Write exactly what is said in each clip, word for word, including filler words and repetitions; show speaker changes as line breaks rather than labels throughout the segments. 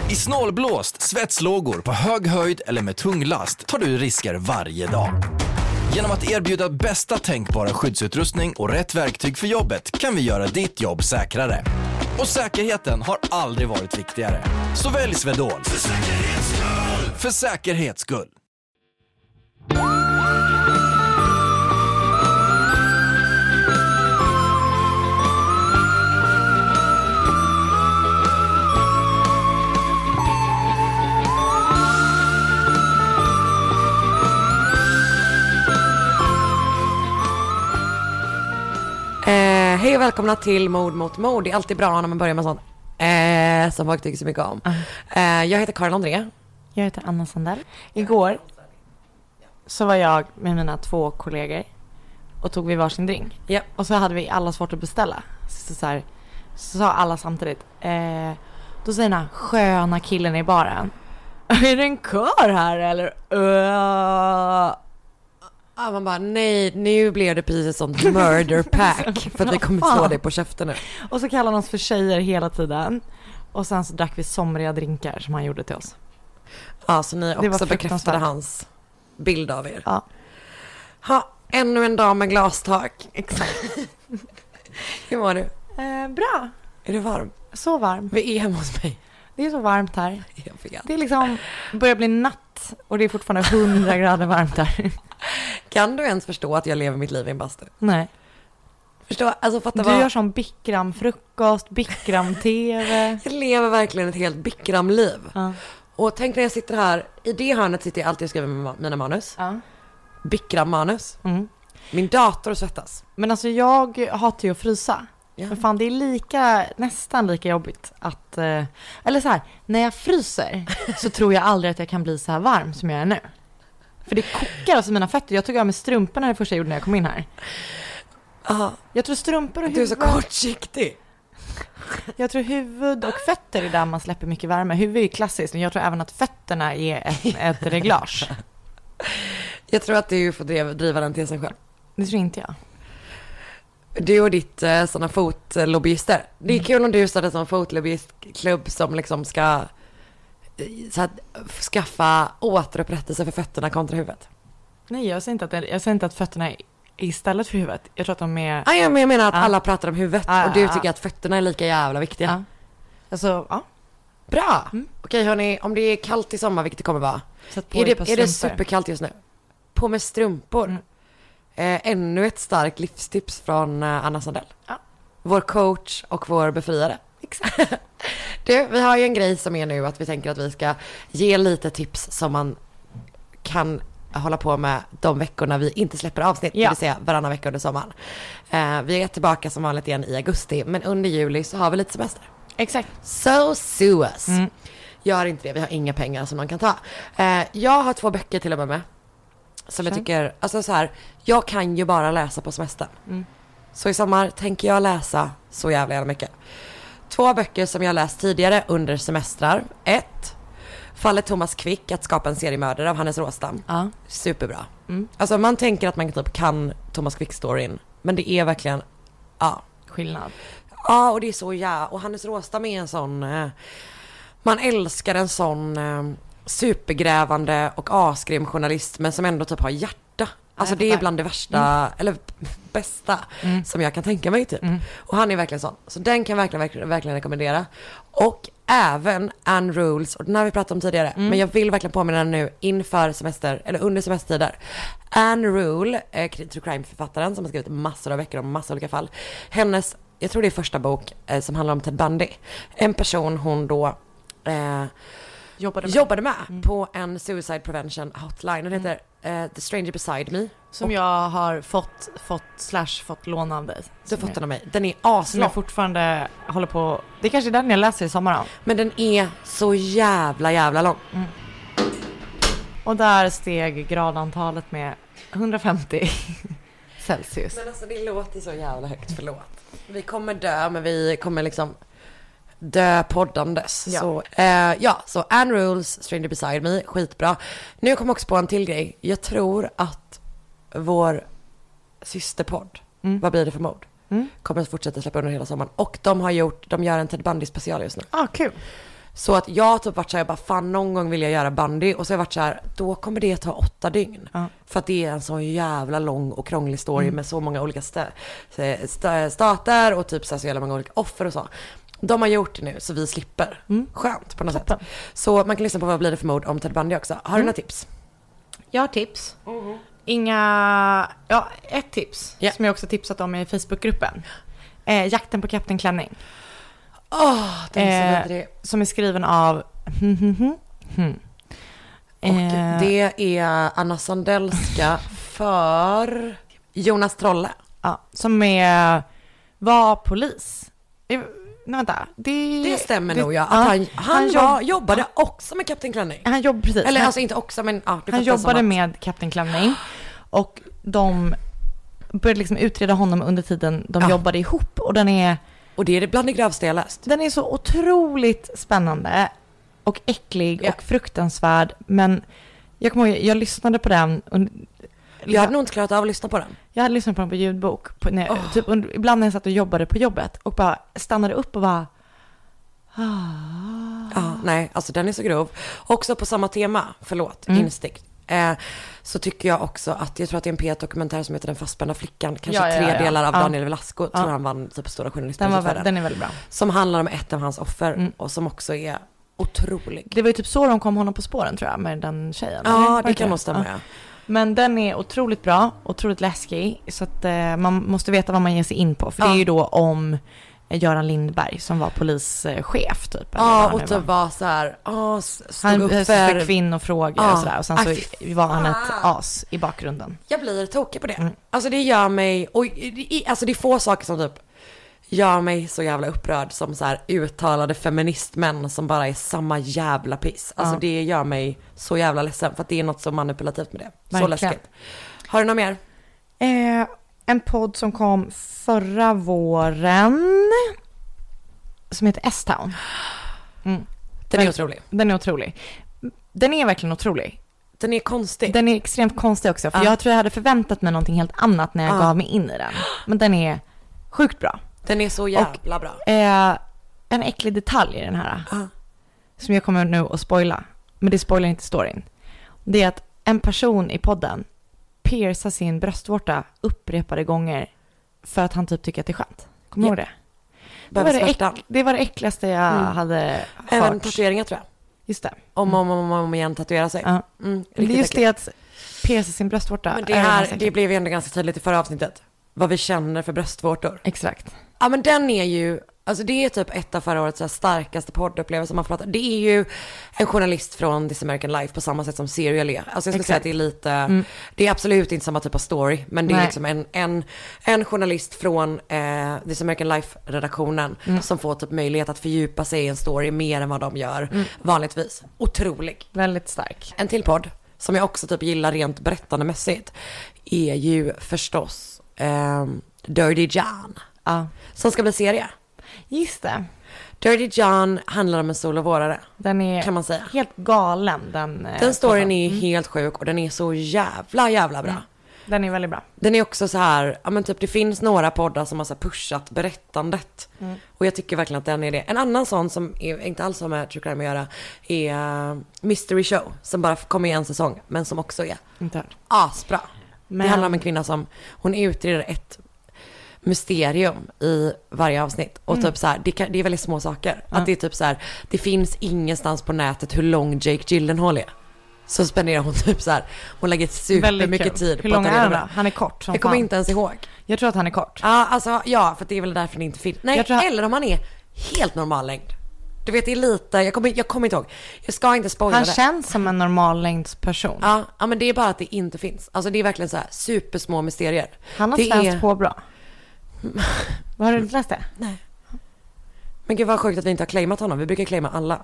I snålblåst, svetslågor på hög höjd eller med tung last tar du risker varje dag. Genom att erbjuda bästa tänkbara skyddsutrustning och rätt verktyg för jobbet kan vi göra ditt jobb säkrare. Och säkerheten har aldrig varit viktigare. Så välj Swedol. För säkerhets skull! För säkerhets skull!
Eh, hej och välkomna till Mord mot mord. Det är alltid bra när man börjar med sånt eh, som folk tycker så mycket om. eh, Jag heter Karin André.
Jag heter Anna Sandell. Igår så var jag med mina två kollegor och tog vi varsin drink.
Ja.
Och så hade vi alla svårt att beställa. Så, så, här, så sa alla samtidigt eh, då säger den här sköna killen i baren: är det en kör här eller? Uh.
Ja, man bara, nej, nu blev det precis ett sånt murder pack. För att vi kommer slå dig på käften nu.
Och så kallar han oss för tjejer hela tiden. Och sen så drack vi somriga drinkar som han gjorde till oss.
Ja, så ni också bekräftade hans bild av er.
Ja.
Ha, ännu en dag med glastak.
Exakt.
Hur mår du?
Eh, bra.
Är du varm?
Så varm.
Vi är hemma hos mig.
Det är så varmt här.
Jag fick
Det är liksom, börjar bli natt och det är fortfarande hundra grader varmt här.
Kan du ens förstå att jag lever mitt liv i en bastu?
Nej.
Förstå, alltså fatta
Du
vad...
gör som Bikram frukost, Bikram tv.
Jag lever verkligen ett helt Bikram-liv.
Ja.
Och tänk när jag sitter här, i det hörnet sitter jag alltid och skriver med mina manus.
Ja.
Bikram-manus.
Mm.
Min dator svettas.
Men alltså jag hatar ju att frysa.
Ja.
Men fan, det är lika, nästan lika jobbigt att, eh, eller så här, när jag fryser så tror jag aldrig att jag kan bli så här varm som jag är nu. För det kokar alltså mina fötter. Jag tog av mig strumporna det första jag gjorde när jag kom in här.
Aha.
Jag tror strumpor och
Du är så
huvud.
kortsiktig.
Jag tror huvud och fötter är där man släpper mycket värme. Huvud är klassiskt, men jag tror även att fötterna är ett, ett reglage.
Jag tror att du får driva, driva den till sig själv.
Det tror inte jag.
Du och ditt eh, sådana fotlobbyister. Det är
Mm.
kul om du startar en sån fotlobbyistklubb som liksom ska eh, så att, skaffa återupprättelse för fötterna kontra huvudet.
Nej, jag säger inte att, det, jag säger inte att fötterna är istället för huvudet. Jag tror att de är...
Ah, ja, men jag menar att
Ja.
alla pratar om huvudet
Ja,
och du
ja,
tycker
ja.
att fötterna är lika jävla viktiga.
Ja. Alltså, ja.
Bra!
Mm.
Okej hörni, om det är kallt i sommar, vilket det kommer vara.
Sätt på
Är
dig
det,
på
är det
strumpor.
superkallt just nu? På med strumpor.
Mm.
Eh, ännu ett starkt livstips från eh, Anna Sandell.
Ja.
Vår coach och vår befriare.
Exakt.
Du, vi har ju en grej som är nu att vi tänker att vi ska ge lite tips som man kan hålla på med de veckorna vi inte släpper avsnitt,
Ja.
det vill säga varannan vecka under sommaren. Eh, vi är tillbaka som vanligt igen i augusti, men under juli så har vi lite semester.
Exakt.
So sue us.
Mm.
Gör inte det, vi har inga pengar som man kan ta. Eh, jag har två böcker till och med med. Som jag
Så.
tycker, alltså så här, jag kan ju bara läsa på semestern.
Mm.
Så i sommar tänker jag läsa så jävla, jävla mycket. Två böcker som jag läst tidigare under semestrar. Ett, Fallet Thomas Quick, att skapa en seriemördare av Hannes Råstam.
Ja.
Superbra.
Mm.
Alltså man tänker att man typ kan Thomas Quick-storyn. Men det är verkligen, ja.
Skillnad.
Ja, och det är så ja. Och Hannes Råstam är en sån, eh, man älskar en sån eh, supergrävande och asgrym journalist, men som ändå typ har hjärta. Alltså det är bland det värsta, mm. eller bästa
Mm.
som jag kan tänka mig typ.
Mm.
Och han är verkligen sån. Så den kan jag verkligen, verkligen, verkligen rekommendera. Och även Anne Rules, och den har vi pratat om tidigare.
Mm.
Men jag vill verkligen påminna nu inför semester, eller under semestertider. Anne Rule, eh, true crime-författaren som har skrivit massor av böcker om massor av olika fall. Hennes, jag tror det är första bok eh, som handlar om Ted Bundy. En person hon då eh,
Jobbade med.
jobbade med
Mm.
på en suicide prevention hotline. Den heter eh, The Stranger Beside Me.
Som
Och
jag har fått, fått slash fått låna av dig.
du har
Som
fått den
jag-
av mig. Den är
Som
aslång.
jag fortfarande håller på... Det är kanske är den jag läser i sommar.
Men den är så jävla jävla lång.
Och där steg gradantalet med hundrafemtio Celsius.
Men alltså det låter så jävla högt, förlåt. Vi kommer dö, men vi kommer liksom dö poddandes.
Ja.
Så, eh, ja, så Anne Rules, Stranger Beside Me, skitbra. Nu kommer jag också på en till grej. Jag tror att vår systerpodd,
Mm.
Vad blir det för mord?
Mm.
Kommer att fortsätta släppa under hela sommaren. Och de har gjort, de gör en Ted Bundy special just nu.
Ah, kul.
Så att jag typ varit så här, bara fan någon gång vill jag göra bandy. Och så har jag varit så här, då kommer det ta åtta dygn.
Ja.
För att det är en så jävla lång och krånglig story mm. med så många olika st- st- stater och typ så, här, så jävla många olika offer och så. De har gjort det nu så vi slipper. Mm. Skönt på något Toppen. sätt. Så man kan lyssna på Vad blir det för mord om Ted Bundy också. Har mm. du några tips?
Jag har tips. Mm. Inga... Ja, ett tips
yeah.
som jag också tipsat om i Facebookgruppen. Eh, Jakten på Kapten Klänning.
Åh, oh, den är så vidrig.
Som är skriven av...
Och eh. det är Anna Sandelska för Jonas Trolle.
Ja, som är... var polis. Nej, vänta. Det,
det stämmer
det,
nog, ja. Att
ja.
Han, han, han
var,
jobb, jobbade också med Kapten Klänning.
Han jobbade precis.
Eller
han,
alltså inte också, men... Ja,
han jobbade med Kapten Klänning. Och de började liksom utreda honom under tiden de ja. jobbade ihop. Och den är...
Och det är bland det grövsta jag läst.
Den är så otroligt spännande och äcklig ja. och fruktansvärd. Men jag kommer ihåg, jag lyssnade på den. Och,
jag hade nog inte klarat av att lyssna på den.
Jag hade lyssnat på den på ljudbok. På, när,
oh.
typ, und, ibland när jag satt och jobbade på jobbet. Och bara stannade upp och bara... Ah.
Ja, nej, alltså den är så grov. Också på samma tema, förlåt, mm. instinkt. Eh, så tycker jag också att, jag tror att det är en P ett-dokumentär som heter Den fastspända flickan. Kanske
ja, ja,
tre
ja, ja.
delar av
ja.
Daniel Velasco.
Ja.
Tror han vann typ Stora journalisten.
Den, var väl, den är väldigt bra.
Som handlar om ett av hans offer. Mm. Och som också är otrolig.
Det var ju typ så de kom honom på spåren, tror jag, med den tjejen.
Ja, det kan nog stämma.
Ja. Men den är otroligt bra, otroligt läskig. Så att eh, man måste veta vad man ger sig in på. För ja. det är ju då om Göran Lindberg som var polischef typ.
Ja, och typ var så här, åh, stod
han
upp
för, för kvinnofrågor ja. och sådär. Och sen så Aj, var han ett as i bakgrunden.
Jag blir tokig på det. Mm. Alltså det gör mig, och alltså det är få saker som typ gör mig så jävla upprörd som så här uttalade feministmän som bara är samma jävla piss. Alltså ja. det gör mig så jävla ledsen för att det är något så manipulativt med det. Verkligen. Så läskigt. Har du något mer?
Eh, en podd som kom förra våren som heter S-Town. Mm.
Den är otrolig.
Den är otrolig. Den är verkligen otrolig.
Den är konstig.
Den är extremt konstig också. För ja. jag tror jag hade förväntat mig någonting helt annat när jag ja. gav mig in i den. Men den är sjukt bra.
Den är så jävla
och,
bra.
Eh, en äcklig detalj i den här. Uh. Som jag kommer nu att spoila. Men det spoilar inte storyn. Det är att en person i podden piercar sin bröstvårta upprepade gånger. För att han typ tycker att det är skönt. Kommer du yeah. ihåg det? Det var det, äck, det var det äckligaste jag mm. hade hört.
Även tatueringar tror jag.
Just det.
Om och om, om, om igen tatuera sig.
Ja. Mm, det är just äckligt. Det att pierca sin bröstvårta.
Men det här, det blev ju ändå ganska tydligt i förra avsnittet. Vad vi känner för bröstvårtor.
Exakt.
Ja men den är ju, alltså det är typ ett av förra årets så här starkaste poddupplevelser man får prata. Det är ju en journalist från This American Life på samma sätt som Serial är. Alltså jag skulle Exakt. säga att det är lite, mm. det är absolut inte samma typ av story. Men det är Nej. liksom en, en, en journalist från eh, This American Life-redaktionen mm. som får typ möjlighet att fördjupa sig i en story mer än vad de gör mm. vanligtvis. Otrolig.
Väldigt stark.
En till podd som jag också typ gillar rent berättandemässigt är ju förstås eh, Dirty John.
Ja.
Som ska bli serie.
Just det.
Dirty John handlar om en solovårare.
Den är
kan man säga.
helt galen. Den,
den storyn är mm. helt sjuk och den är så jävla jävla bra. Mm.
Den är väldigt bra.
Den är också så här, ja men typ det finns några poddar som har så här pushat berättandet. Mm. Och jag tycker verkligen att den är det. En annan sån som är, inte alls har med True Crime att göra är uh, Mystery Show. Som bara kommer i en säsong men som också är
inte
asbra.
Men...
Det handlar om en kvinna som, hon utreder ett mysterium i varje avsnitt. Och mm. typ så här, det, kan, det är väldigt små saker. Ja. Att det är typ så här, det finns ingenstans på nätet hur lång Jake Gyllenhaal är. Så spenderar hon typ så här, hon lägger super mycket tid.
Hur lång är han då? Han är kort som
Jag kommer
fan.
inte ens ihåg.
Jag tror att han är kort.
Ja, alltså, ja, för det är väl därför det inte finns. Nej, jag tror han... eller om han är helt normal längd. Du vet, det är lite, jag kommer, jag kommer inte ihåg. Jag ska inte spoila
han
det.
Han känns som en normallängds person.
Ja, ja, men det är bara att det inte finns. Alltså det är verkligen så här supersmå mysterier.
Han har
det
svenskt
är...
på bra. Har du inte läst det?
Nej. Men gud vad sjukt att vi inte har claimat honom. Vi brukar claima alla.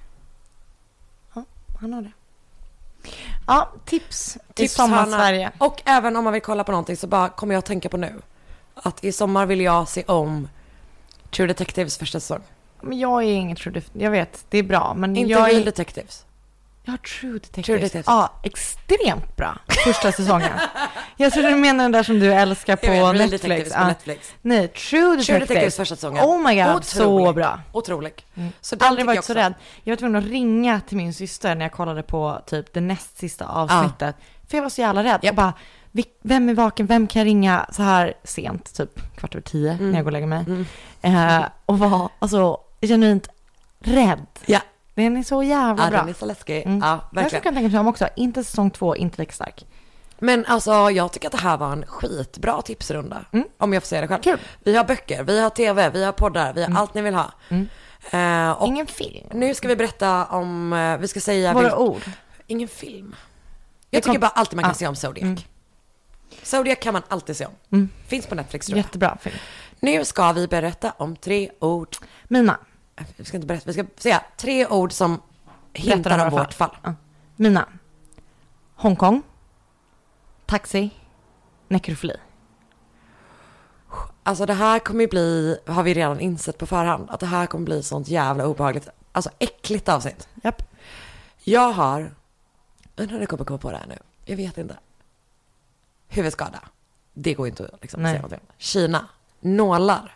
Ja, han har det. Ja, tips. Tips i sommar Sverige.
Och även om man vill kolla på någonting så bara kommer jag att tänka på nu. Att i sommar vill jag se om True Detectives första säsong.
Men jag är ingen True Detectives. Jag vet, det är bra. Men
inte
jag
Real
är...
Detectives.
Ja, True Detective.
True Detective.
Ja, extremt bra. Första säsongen. Jag tror du menar den där som du älskar på
Jag vet, Real
Netflix.
Detectives på
Ja.
Netflix.
Nej, True Detective.
True Detectives första säsongen.
Oh my god,
Otrolig.
så bra.
Otrolig.
Mm.
Så den
Aldrig
tycker
varit
jag
så
också.
rädd. Jag var tvungen att ringa till min syster när jag kollade på typ det näst sista avsnittet. För jag var så jävla rädd. Jag bara, "Vi- vem är vaken? Vem kan jag ringa så här sent? Typ kvart över tio
Mm.
när jag går och lägger mig.
Mm.
Eh, och var alltså genuint rädd.
Ja.
Den är så jävla
Ja,
bra.
den är så läskig.
Mm.
Ja,
Jag skulle
verkligen.
kunna tänka mig om också. Inte säsong två, inte lika stark.
Men alltså jag tycker att det här var en skitbra tipsrunda.
Mm.
Om jag får säga det själv.
Kul.
Vi har böcker, vi har tv, vi har poddar, vi har
Mm.
allt ni vill ha.
Mm.
Eh, och
Ingen film.
nu ska vi berätta om, eh, vi ska säga...
Våra
vilk-
ord.
Ingen film.
Det
Jag tycker
kom-
bara alltid man kan
Ah.
se om Zodiac.
Mm.
Zodiac kan man alltid se om.
Mm.
Finns på Netflix tror jag.
Jättebra film.
Nu ska vi berätta om tre ord.
Mina.
Vi ska inte berätta, vi ska säga tre ord som
Berätta
hintar
några
om vårt fall.
Ja. Mina. Hongkong. Taxi. Nekrofili.
Alltså det här kommer ju bli, har vi redan insett på förhand, att det här kommer bli sånt jävla obehagligt, alltså äckligt avsnitt.
Japp.
Jag har, undrar om jag kommer komma på det här nu, jag vet inte. Huvudskada, det går inte att liksom
Nej.
säga någonting. Kina, nålar.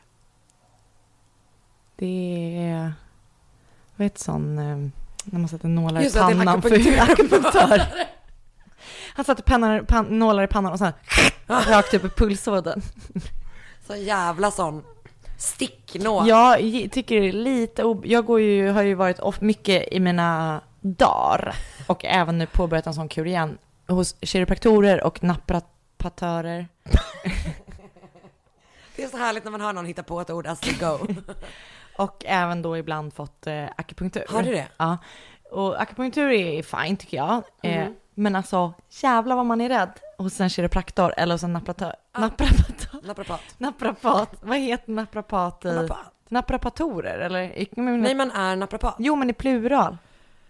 Det är... Vad heter sån... eh, När man sätter nålar i
Just det, det är
pannan för
akupunktör.
akupunktör. Han satte pennan, pan, nålar i pannan och sen rakt upp i pulsådern.
Så jävla sån sticknål.
Jag gi- tycker det är lite... ob- Jag går ju, har ju varit off mycket i mina dagar. Och även nu påbörjat en sån kur igen. Hos kiropraktorer och naprapatörer.
Det är så härligt när man hör någon hitta på ett ord as they go.
Och även då ibland fått eh, akupunktur.
Har du det?
Ja. Och akupunktur är fine tycker jag. Eh,
Mhm.
men alltså, jävlar vad man är rädd hos en kiropraktor eller hos en naprapatör.
Ja.
Naprapator.
Naprapat.
Naprapat. Vad heter naprapat i?
Naprapat.
Naprapatorer eller?
Nej, man är naprapat.
Jo, men i plural.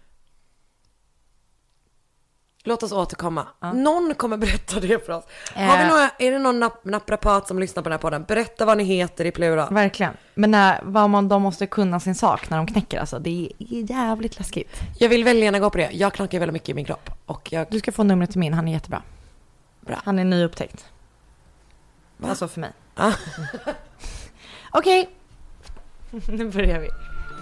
Låt oss återkomma.
Ja.
Någon kommer berätta det för oss.
Eh.
Har vi några, är det någon nap- naprapat som lyssnar på den här podden? Berätta vad ni heter i plural.
Verkligen. Men när, vad man, de måste kunna sin sak när de knäcker alltså. Det är jävligt läskigt.
Jag vill väldigt gärna gå på det. Jag knackar väldigt mycket i min kropp. Och jag...
Du ska få numret till min, han är jättebra.
Bra.
Han är nyupptäckt.
Va?
Alltså för mig.
Ah.
Okej. Nu börjar vi.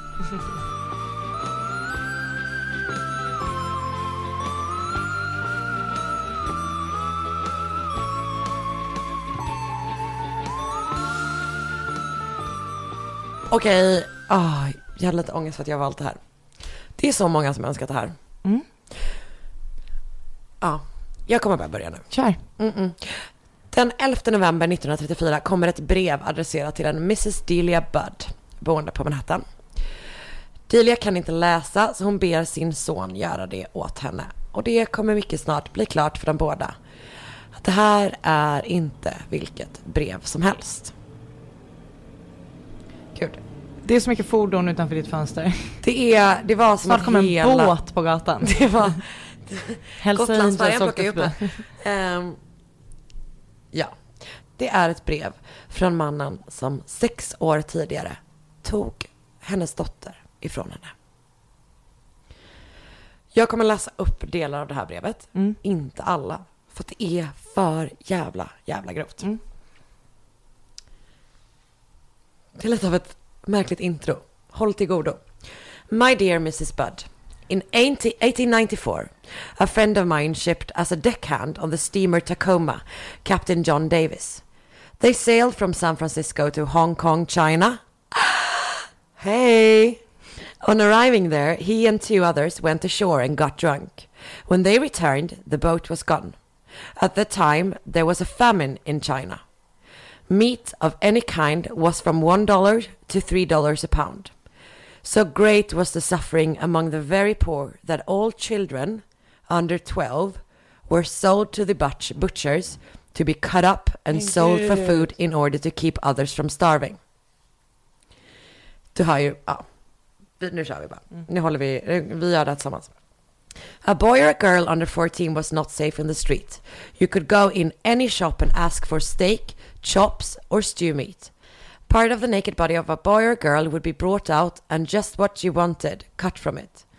Okej. Ah, jag hade lite ångest för att jag valt det här. Det är så många som önskat det här.
Mm.
Ja, jag kommer bara börja nu.
Kör.
Mm-mm. Den elfte november nittonhundratrettiofyra kommer ett brev adresserat till en missus Delia Budd, boende på Manhattan. Delia kan inte läsa så hon ber sin son göra det åt henne. Och det kommer mycket snart bli klart för de båda. Att det här är inte vilket brev som helst. Gud.
Det är så mycket fordon utanför ditt fönster.
Det, är, det var som
Snart
att
kommer en
hela...
båt på gatan.
Det var...
Hells
Gotlandsfärjan
Angels
plockar ju upp
åkte
det.
förbi.
Ehm, ja, det är ett brev från mannen som sex år tidigare tog hennes dotter ifrån henne. Jag kommer läsa upp delar av det här brevet,
Mm.
inte alla, för att det är för jävla, jävla grovt.
Mm.
Det är lite av ett märkligt intro. Håll till godo. My dear missus Budd. In eighteen ninety-four, a friend of mine shipped as a deckhand on the steamer Tacoma, Captain John Davis. They sailed from San Francisco to Hong Kong, China. Hey! On arriving there, he and two others went ashore and got drunk. When they returned, the boat was gone. At the time, there was a famine in China. Meat of any kind was from one dollar to three dollars a pound. So great was the suffering among the very poor that all children under twelve were sold to the butch- butchers to be cut up and
Men
sold for
gud.
food in order to keep others from starving. Du har ju, ja, vi- nu kör vi bara. Nu håller vi, vi gör det här tillsammans. A boy or a girl under fourteen was not safe in the street. You could go in any shop and ask for steak, chops or stew meat. Part of the naked body of a boy or girl would be brought out and just what you wanted, cut from it.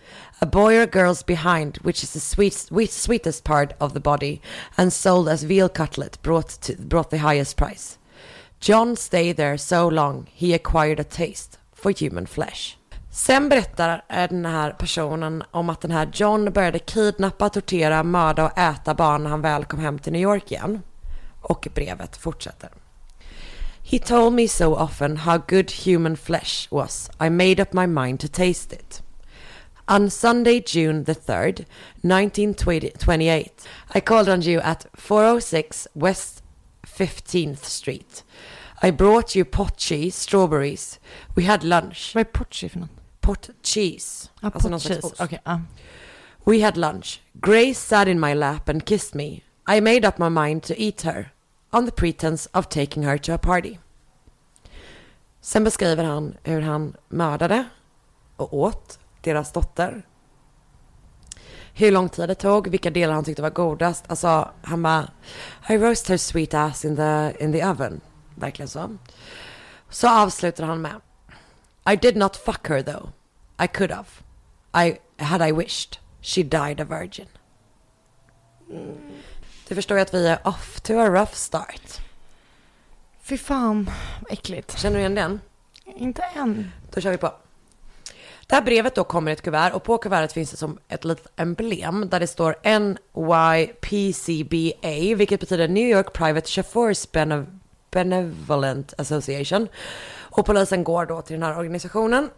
A boy or girl's behind, which is the sweet, sweet, sweetest part of the body, and sold as veal cutlet, brought, to, brought the highest price. John stayed there so long, he acquired a taste for human flesh. Sen berättar den här personen om att den här John började kidnappa, tortera, mörda och äta barn när han väl kom hem till New York igen. Och brevet fortsätter. He told me so often how good human flesh was. I made up my mind to taste it. On Sunday, June the third, nineteen twenty-eight, I called on you at four oh six West fifteenth Street. I brought you pot cheese, strawberries. We had lunch.
Vad är potchi för något?
Pot cheese.
Ah,
alltså
pot cheese. Okej. Okay, ah.
We had lunch. Grace sat in my lap and kissed me. I made up my mind to eat her on the pretense of taking her to a party. Sen beskriver han hur han mördade och åt deras dotter. Hur lång tid det tog, vilka delar han tyckte var godast. Alltså, han bara, I roast her sweet ass in the, in the oven. Verkligen så. Så avslutar han med, I did not fuck her though. I could have. I had I wished. She died a virgin. Mm. Du förstår ju att vi är off to a rough start.
Fy fan, äckligt.
Känner du igen den?
Inte än.
Då kör vi på. Det här brevet då kommer i ett kuvert och på kuvertet finns det som ett litet emblem där det står N Y P C B A, vilket betyder New York Private Chauffeurs Benev- Benevolent Association. Och polisen går då till den här organisationen.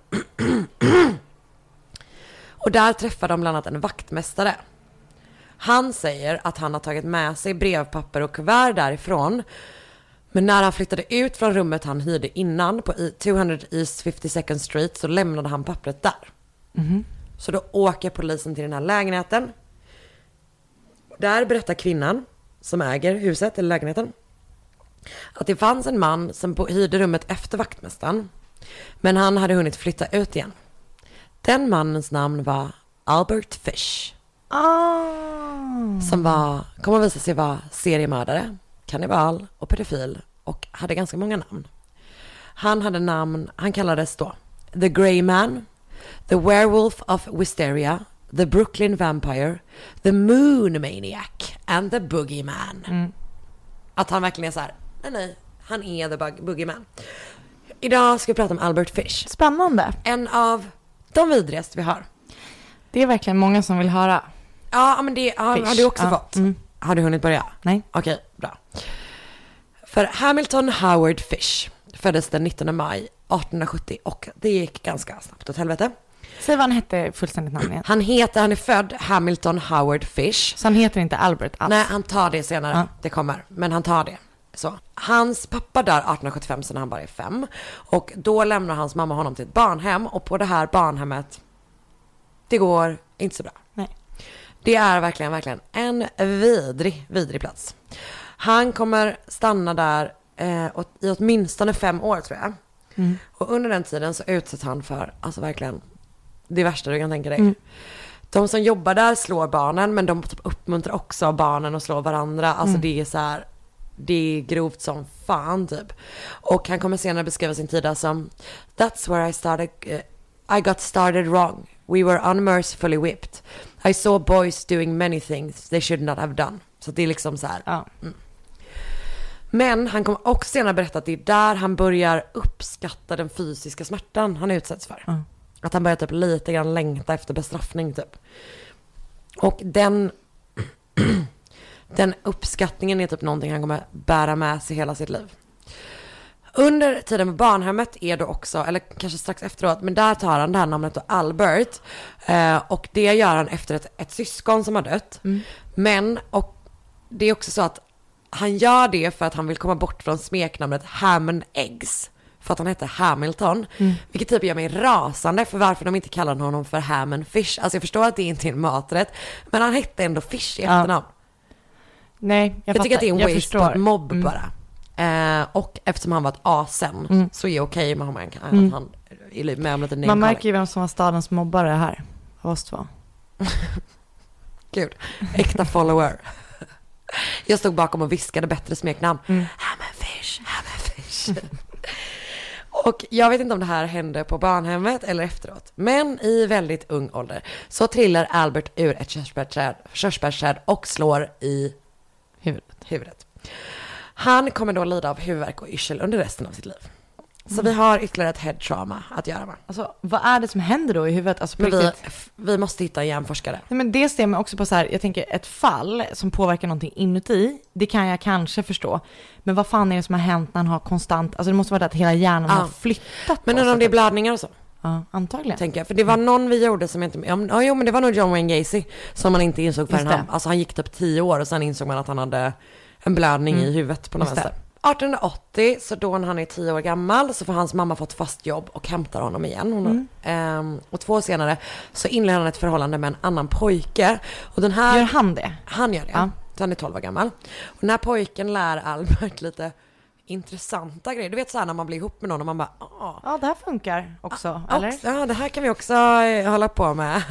Och där träffar de bland annat en vaktmästare. Han säger att han har tagit med sig brevpapper och kuvert därifrån. Men när han flyttade ut från rummet han hyrde innan på tvåhundra East fifty-second Street så lämnade han pappret där. Mm-hmm. Så då åker polisen till den här lägenheten. Där berättar kvinnan som äger huset eller lägenheten att det fanns en man som hyrde rummet efter vaktmästaren. Men han hade hunnit flytta ut igen. Den mannens namn var Albert Fish.
Oh.
Som var, kommer att visa sig vara seriemördare, kannibal och pedofil och hade ganska många namn. Han hade namn, han kallades då The Grey Man, The Werewolf of Wisteria, The Brooklyn Vampire, The Moon Maniac and The Boogeyman. Mm. Att han verkligen är så här, nej nej, han är The bug- Boogeyman. Idag ska vi prata om Albert Fish.
Spännande.
En av de vidrigaste vi har.
Det är verkligen många som vill höra.
Ja, men det har, har du också ja. fått. Mm. Har du hunnit börja?
Nej.
Okej, okay, bra. För Hamilton Howard Fish föddes den nittonde maj arton sjuttio och det gick ganska snabbt åt helvete.
Säg vad han hette fullständigt namn igen.
Han heter, han är född Hamilton Howard Fish.
Så han heter inte Albert alls?
Nej, han tar det senare.
Ja.
Det kommer, men han tar det. Så. Hans pappa dör arton sjuttiofem så när han bara är fem. Och då lämnar hans mamma honom till ett barnhem. Och på det här barnhemmet, det går inte så bra.
Nej.
Det är verkligen, verkligen en vidrig, vidrig plats. Han kommer stanna där eh, i åtminstone fem år tror jag. Mm. Och under den tiden så utsätts han för, alltså verkligen, det värsta du kan tänka dig. Mm. De som jobbar där slår barnen, men de typ uppmuntrar också barnen att slå varandra. Alltså mm. det är så här, det är grovt som fan typ. Och han kommer senare beskriva sin tid som That's where I started, uh, I got started wrong. We were unmercifully whipped. I saw boys doing many things they should not have done. Så det är liksom så här.
Ja.
Mm. Men han kommer också senare berätta att det är där han börjar uppskatta den fysiska smärtan han utsätts för. Mm. Att han börjar typ lite grann längta efter bestraffning typ. Och den den uppskattningen är typ någonting han kommer bära med sig hela sitt liv. Under tiden med barnhemmet är det också, eller kanske strax efteråt, men där tar han det här namnet då, Albert. Eh, och det gör han efter ett, ett syskon som har dött. Mm. Men, och det är också så att han gör det för att han vill komma bort från smeknamnet Ham and Eggs. För att han heter Hamilton. Mm. Vilket typ gör mig rasande för varför de inte kallar honom för Ham and Fish. Alltså jag förstår att det inte är en maträtt, men han hette ändå Fish i efternamn.
Ja. Nej, jag,
jag tycker att det är en
jag
waste
förstår.
på ett mobb
mm.
bara. Eh, och eftersom han var ett asen mm. så är det okej med honom att
mm.
han är med om lite
namn. Man märker ju vem som var stadens mobbare här. Av oss två.
Gud, äkta follower. Jag stod bakom och viskade bättre smeknamn. Mm. Ham and Fish, Ham and Fish. Och jag vet inte om det här hände på barnhemmet eller efteråt. Men i väldigt ung ålder så trillar Albert ur ett körsbärsträd, körsbärsträd och slår i
Huvudet.
huvudet. Han kommer då lida av huvudvärk och yrsel under resten av sitt liv. Så vi har ytterligare ett head trauma att göra med.
Alltså, vad är det som händer då i huvudet? Alltså, på
Men vi,
riktigt?
vi måste hitta en hjärnforskare.
Nej, men det stämmer också på så här, jag tänker ett fall som påverkar någonting inuti, det kan jag kanske förstå. Men vad fan är det som har hänt när han har konstant, alltså det måste vara det att hela hjärnan
Ja.
har flyttat.
Men
på
undrar om
sig.
det är blödningar och så,
Ja, antagligen.
tänker jag. För det var någon vi gjorde som inte... Ja, ja, jo, men det var nog John Wayne Gacy som man inte insåg förrän
Just det.
han... Alltså han gick typ tio år och sen insåg man att han hade en blödning
Mm.
i huvudet på någon
Just det.
vänster. arton åttio, så då när han är tio år gammal så får hans mamma fått fast jobb och hämtar honom igen. Hon,
Mm.
ehm, och två år senare så inleder han ett förhållande med en annan pojke. Och den här...
Gör han det?
Han gör det.
Ja.
Så han är tolv år gammal. Och den här pojken lär Albert lite intressanta grejer. Du vet så här när man blir ihop med någon och man bara... Ah,
Ja, det här funkar också,
ah,
eller?
också, ja, det här kan vi också eh, hålla på med.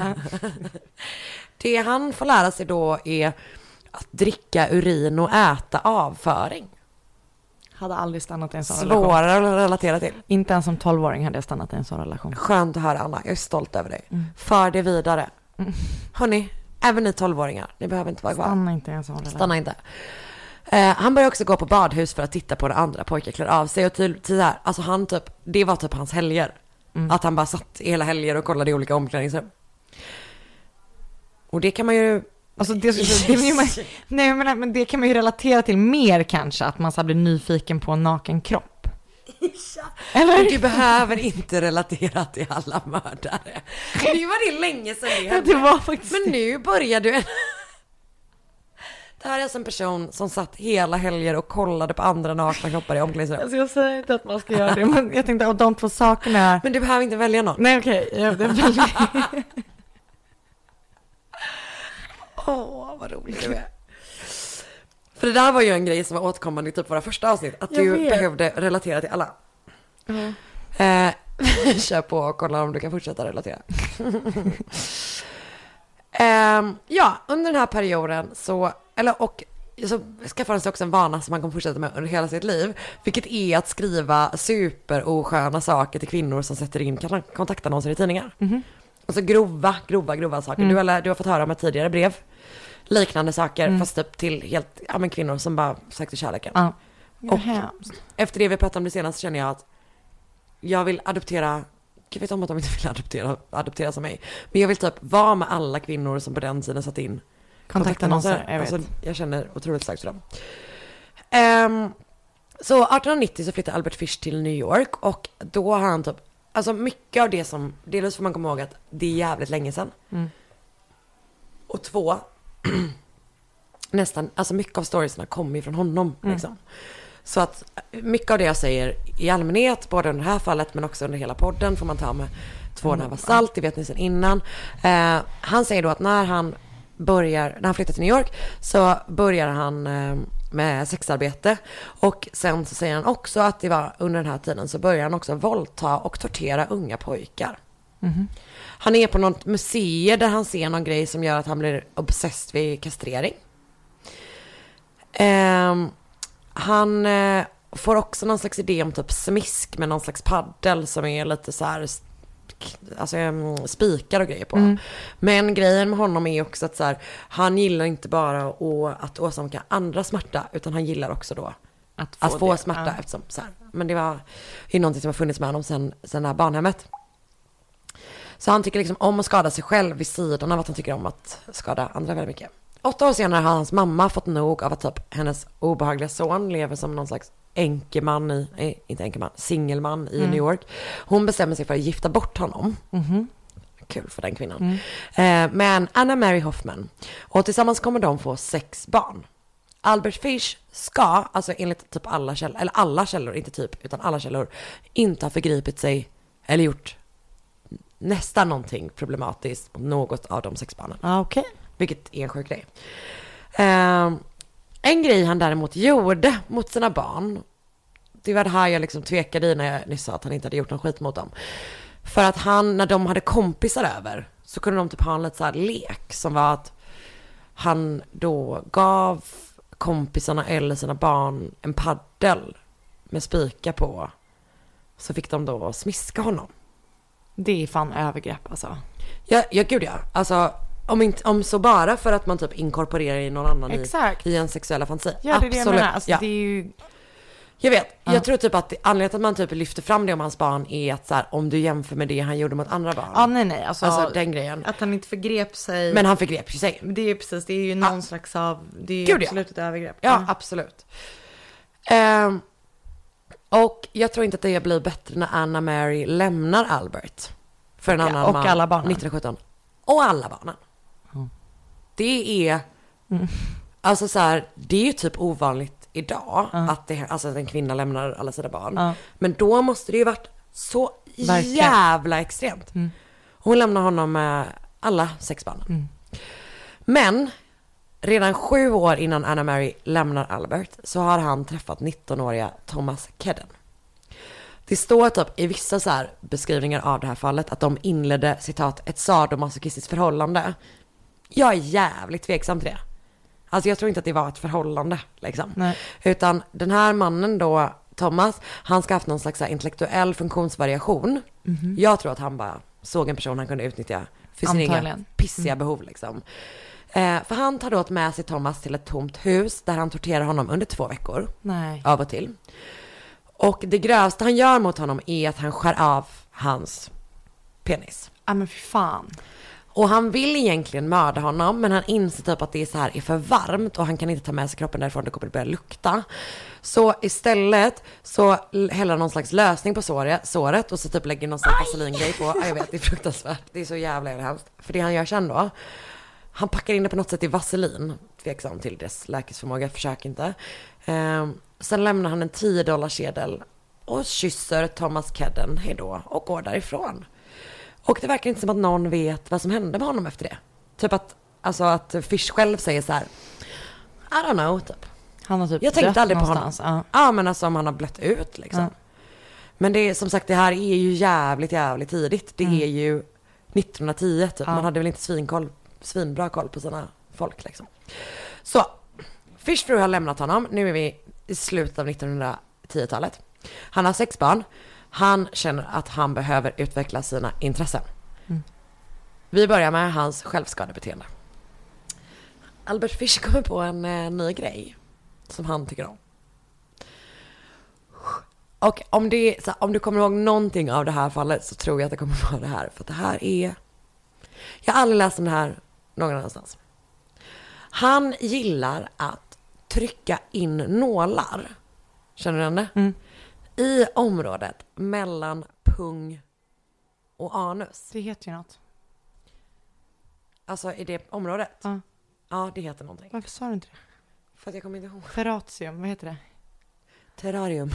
Det han får lära sig då är att dricka urin och äta avföring.
Hade aldrig stannat i en sån relation.
Svårare att relatera till.
Inte ens som tolvåring hade jag stannat i en sån relation.
Skönt att höra, Anna. Jag är stolt över dig.
Mm.
För det vidare.
Mm.
Hörrni, även ni tolvåringar, ni behöver inte vara kvar.
Stanna inte i en sån relation.
Stanna inte. Eh, han börjar också gå på badhus för att titta på när andra pojkar klär av sig. Och till, till här, alltså han typ, det var typ hans helger.
Mm.
Att han bara satt i hela helger och kollade i olika omklädningsrum. Och det kan man ju...
Alltså det, det, det, det, man, nej, men, men det kan man ju relatera till mer kanske, att man så här blir nyfiken på en naken kropp. Eller?
Men du behöver inte relatera till alla mördare. Nu var det länge sedan det
Ja,
hände.
det var faktiskt
Men nu börjar du... Det här är alltså en person som satt hela helger och kollade på andra nakna kroppar i omklädningsrum.
Alltså jag säger inte att man ska göra det, men jag tänkte att de två sakerna...
Men du behöver inte välja någon.
Nej, okej. Okay. Jag, det är väldigt...
Åh, oh, vad roligt det är. För det där var ju en grej som var återkommande i typ våra första avsnitt. Att
Jag
du
vet.
behövde relatera till alla.
Mm.
Eh, kör på och kolla om du kan fortsätta relatera. eh, ja, under den här perioden så, eller och så skaffade han sig också en vana som han kommer fortsätta med under hela sitt liv. Vilket är att skriva superosköna saker till kvinnor som sätter in kontaktannonser i tidningar.
Mm.
Alltså grova, grova, grova saker.
Mm.
Du, har, du har fått höra om ett tidigare brev. Liknande saker,
Mm.
fast typ till helt, ja men kvinnor som bara sökte kärleken.
Ja.
Och-
Och hemskt.
Efter det vi pratade om det senast känner jag att jag vill adoptera, jag vet om att de inte vill adoptera, adoptera som mig. Men jag vill typ vara med alla kvinnor som på den tiden satt in
Kontaktannonser, jag vet.
Alltså, jag känner otroligt starkt för dem. Ehm, så arton nittio så flyttade Albert Fish till New York och då har han typ, alltså mycket av det som, delvis får man komma ihåg att det är jävligt länge sedan.
Mm.
Och två, nästan, alltså mycket av storiesna kommer ju från honom
Mm.
liksom. Så att mycket av det jag säger i allmänhet, både under det här fallet men också under hela podden, får man ta med två
Mm.
nävar salt, det vet ni sedan innan. Eh, han säger då att när han börjar, när han flyttar till New York så börjar han eh, med sexarbete. Och sen så säger han också att det var under den här tiden så börjar han också våldta och tortera unga pojkar.
Mhm.
Han är på något museum där han ser någon grej som gör att han blir obsessed vid kastrering. Ehm, han eh, får också någon slags idé om typ smisk med någon slags paddel som är lite så här, alltså mm, spikar och grejer på.
Mm.
Men grejen med honom är också att så här, han gillar inte bara å, att åsamka andra smärta, utan han gillar också då
Att få,
att få
det.
smärta
Ja.
eftersom så här. Men det var ju någonting som har funnits med honom sen, sen det här barnhemmet. Så han tycker liksom om att skada sig själv vid sidan av att han tycker om att skada andra väldigt mycket. Åtta år senare har hans mamma fått nog av att typ hennes obehagliga son lever som någon slags enkeman i, eh, inte enkeman, singelman i
Mm.
New York. Hon bestämmer sig för att gifta bort honom.
Mhm.
Kul för den kvinnan.
Mm.
Eh, men Anna Mary Hoffman. Och tillsammans kommer de få sex barn. Albert Fish ska, alltså enligt typ alla källor, eller alla källor, inte typ, utan alla källor, inte ha förgripit sig eller gjort nästan någonting problematiskt mot något av de sex barnen.
Ja, okej.
Vilket är en sjuk grej. Eh, en grej han däremot gjorde mot sina barn, det var det här jag liksom tvekade i när jag nyss sa att han inte hade gjort någon skit mot dem. För att han, när de hade kompisar över, så kunde de typ ha en lite så här lek som var att han då gav kompisarna eller sina barn en paddel med spika på så fick de då smiska honom.
Det är fan övergrepp alltså.
Ja, ja gud ja. Alltså om, inte, om så bara för att man typ inkorporerar i någon annan i, i en sexuella fantasi.
Ja, det är det jag menar. Alltså,
ja.
det är ju...
Jag vet,
ja.
jag tror typ att anledningen till att man typ lyfter fram det om hans barn är att så här, om du jämför med det han gjorde mot andra barn.
Ja, nej, nej. Alltså,
alltså den grejen.
Att han inte förgrep sig.
Men han förgrep ju sig.
Det är precis, det är ju någon ja. slags av, det är ju
Gud,
absolut
ja.
ett övergrepp.
Ja,
ja.
absolut. Um, och jag tror inte att det blir bättre när Anna Mary lämnar Albert. För en
och,
annan
och
man.
alla barnen.
nittonhundrasjutton. Och alla barnen.
Mm.
Det är, mm. alltså så här, det är ju typ ovanligt idag
mm.
att, det, alltså att en kvinna lämnar alla sina barn.
Mm.
Men då måste det ju varit så
Verkligen.
jävla extremt.
Mm.
Hon lämnar honom med alla sex barn.
Mm.
Men redan sju år innan Anna Mary lämnar Albert så har han träffat nittonåriga Thomas Kedden. Det står typ i vissa så här beskrivningar av det här fallet att de inledde, citat, ett sadomasochistiskt förhållande. Jag är jävligt tveksam till det. Alltså jag tror inte att det var ett förhållande liksom.
Nej.
Utan den här mannen då, Thomas, han ska ha haft någon slags så här intellektuell funktionsvariation. Mm-hmm. Jag tror att han bara såg en person han kunde utnyttja för sin egen pissiga mm. behov liksom. Eh, för han tar då med sig Thomas till ett tomt hus där han torterar honom under två veckor.
Nej.
Av och till. Och det grövsta han gör mot honom är att han skär av hans penis.
Ja men fy fan.
Och han vill egentligen mörda honom, men han inser typ att det är så här är för varmt och han kan inte ta med sig kroppen därifrån, det kommer att börja lukta. Så istället så häller han någon slags lösning på såret, såret och så typ lägger någon slags vaselingrej på. Ja, jag vet, det är fruktansvärt. Det är så jävla hemskt. För det han gör sen då, han packar in det på något sätt i vaselin. Tveksam till dess läkesförmåga, försök inte. Um, sen lämnar han en tio dollars sedel och kysser Thomas Kedden hejdå och går därifrån. Och det verkar inte som att någon vet vad som hände med honom efter det. Typ att, alltså att Fish själv säger så här: I don't know, typ.
Han har typ
jag tänkte aldrig på honom.
Ja.
ja, men alltså om han har blött ut liksom. Ja. Men det är som sagt, det här är ju jävligt, jävligt tidigt. Det mm. är ju nittonhundratio typ. Ja. Man hade väl inte svinkoll, svinbra koll på sina folk liksom. Så, Fish fru har lämnat honom. Nu är vi i slutet av nittonhundratio-talet. Han har sex barn. Han känner att han behöver utveckla sina intressen. Mm. Vi börjar med hans självskadebeteende. Albert Fish kommer på en eh, ny grej som han tycker om. Och om, det, så, om du kommer ihåg någonting av det här fallet så tror jag att det kommer vara det här. För att det här är... Jag har aldrig läst om det här någon annanstans. Han gillar att trycka in nålar. Känner du igen det? Mm. I området mellan pung och anus.
Det heter ju något.
Alltså i det området?
Ja.
Ja, det heter någonting.
Varför sa du inte det?
För att jag kommer inte ihåg.
Ferratium, vad heter det?
Terrarium.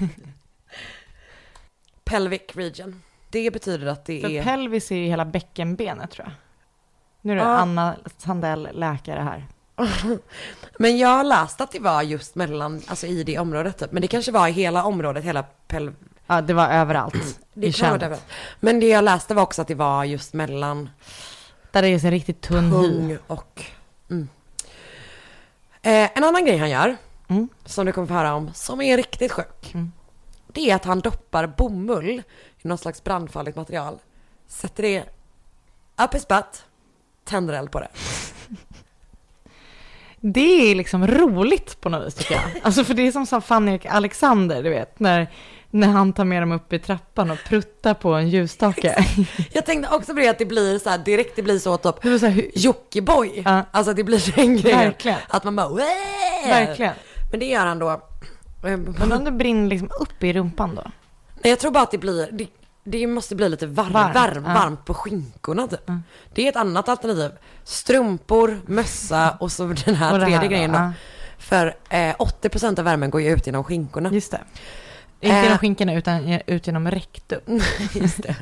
Pelvic region. Det betyder att det
För
är...
pelvis är ju hela bäckenbenet tror jag. Nu är det
ja.
Anna Sandell, läkare här.
Men jag har läst att det var just mellan, alltså i det området typ. Men det kanske var i hela området, hela pelv...
Ja, det var överallt.
Det kan vara överallt. Men det jag läste var också att det var just mellan...
Där det är så riktigt tunn
pung och... Mm. Eh, en annan grej han gör, mm. som du kommer få höra om, som är riktigt sjuk. Mm. Det är att han doppar bomull i någon slags brandfarligt material. Sätter det upp i spatt, tänder eld på det.
Det är liksom roligt på något vis tycker jag. Alltså för det är som sa Fanny Alexander, du vet, när, när han tar med dem upp i trappan och pruttar på en ljusstake.
Jag tänkte också på det att det blir så här, direkt det blir så typ
det så här,
Jockiboi.
Ja.
Alltså det blir en grej.
Verkligen.
Att man bara Wee!
Verkligen.
Men det gör han då.
Men om det brinner liksom upp i rumpan då?
Nej, jag tror bara att det blir det, det måste bli lite varm,
varmt,
varm,
ja.
varmt på skinkorna typ.
Mm.
Det är ett annat alternativ. Strumpor, mössa och så den här tredje här, grejen då. Ja. För eh, åttio procent av värmen går ju ut genom skinkorna.
Just det. Inte genom skinkorna utan ut genom rektum.
Just det.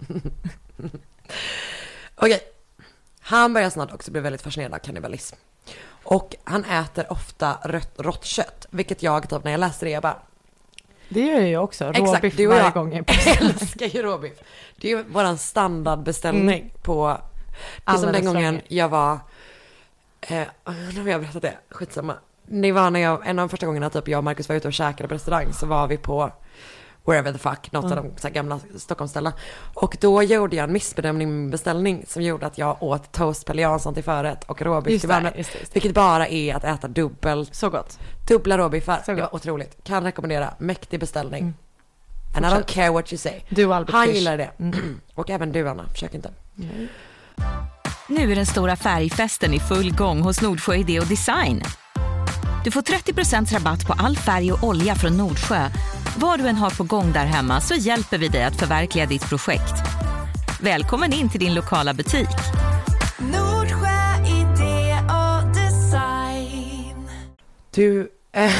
Okej. Han börjar snart också bli väldigt fascinerad av kannibalism. Och han äter ofta rött, rått kött. Vilket jag typ när jag läste det jag bara...
Det gör jag ju också. Råbiff
exakt, det
varje
jag
gång. Jag
älskar ju råbiff. Det är ju våran standardbeställning mm. på... Det är som den gången jag var... Eh, nu har jag berättat det. Skitsamma. Det var när jag, en av de första gångerna typ jag och Marcus var ute och käkade på restaurang så var vi på wherever the fuck, något
Mm.
av de så här gamla Stockholmsställen. Och då gjorde jag en missbedömning med min beställning som gjorde att jag åt toast Pelle Jansson till förrätt och råbiff
Just
till
det,
varmrätt.
just det, just det.
Vilket bara är att äta dubbelt,
Så gott.
dubbla råbiffar.
Så
Det var
gott.
otroligt. Kan rekommendera, mäktig beställning.
Mm.
And I don't
Fortsätt.
care what you say.
Du och Albert
Han
Fish.
gillar det.
Mm.
Och även du, Anna, försök inte.
Mm.
Nu är den stora färgfesten i full gång hos Nordsjö Idé och Design. Du får trettio procent rabatt på all färg och olja från Nordsjö. Vad du än har på gång där hemma så hjälper vi dig att förverkliga ditt projekt. Välkommen in till din lokala butik.
Nordsjö Idé och Design.
Du, eh,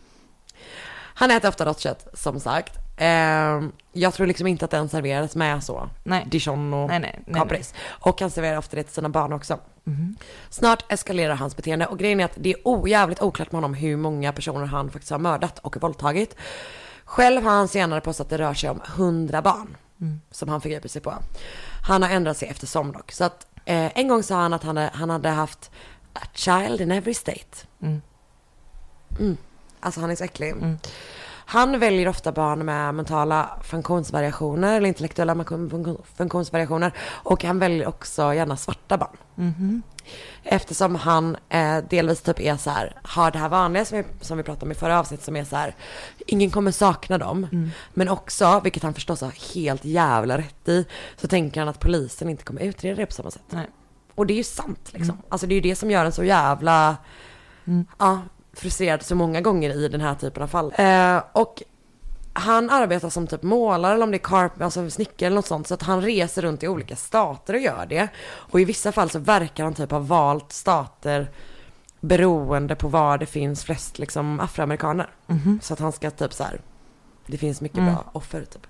han äter ofta rått kött, som sagt. Eh, jag tror liksom inte att den serveras med så.
Nej.
Dijon och
Nej, nej, nej,
kapris. Och han serverar ofta det till sina barn också.
Mhm.
Snart eskalerar hans beteende och grejen är att det är ojävligt oklart med honom hur många personer han faktiskt har mördat och våldtagit. Själv har han senare påstått att det rör sig om hundra barn
Mm.
som han förgriper sig på. Han har ändrat sig eftersom dock. Så att eh, en gång sa han att han, han hade haft a child in every state.
Mm.
Mm. Alltså han är så äcklig.
Mm.
Han väljer ofta barn med mentala funktionsvariationer eller intellektuella funktion- funktionsvariationer och han väljer också gärna svarta barn.
Mhm.
Eftersom han eh, delvis typ är så här, har det här vanliga som vi, som vi pratade om i förra avsnittet som är så här, ingen kommer sakna dem.
Mm.
Men också, vilket han förstås har helt jävla rätt i, så tänker han att polisen inte kommer utreda det på samma sätt.
Nej.
Och det är ju sant liksom.
Mm.
Alltså det är ju det som gör en så jävla
Mm.
ja, frustrerad så många gånger i den här typen av fall. Eh, och han arbetar som typ målare eller om det är karp, alltså snickare eller något sånt. Så att han reser runt i olika stater och gör det. Och i vissa fall så verkar han typ ha valt stater beroende på var det finns flest liksom afroamerikaner.
Mhm.
Så att han ska typ så här, det finns mycket
Mm.
bra offer typ.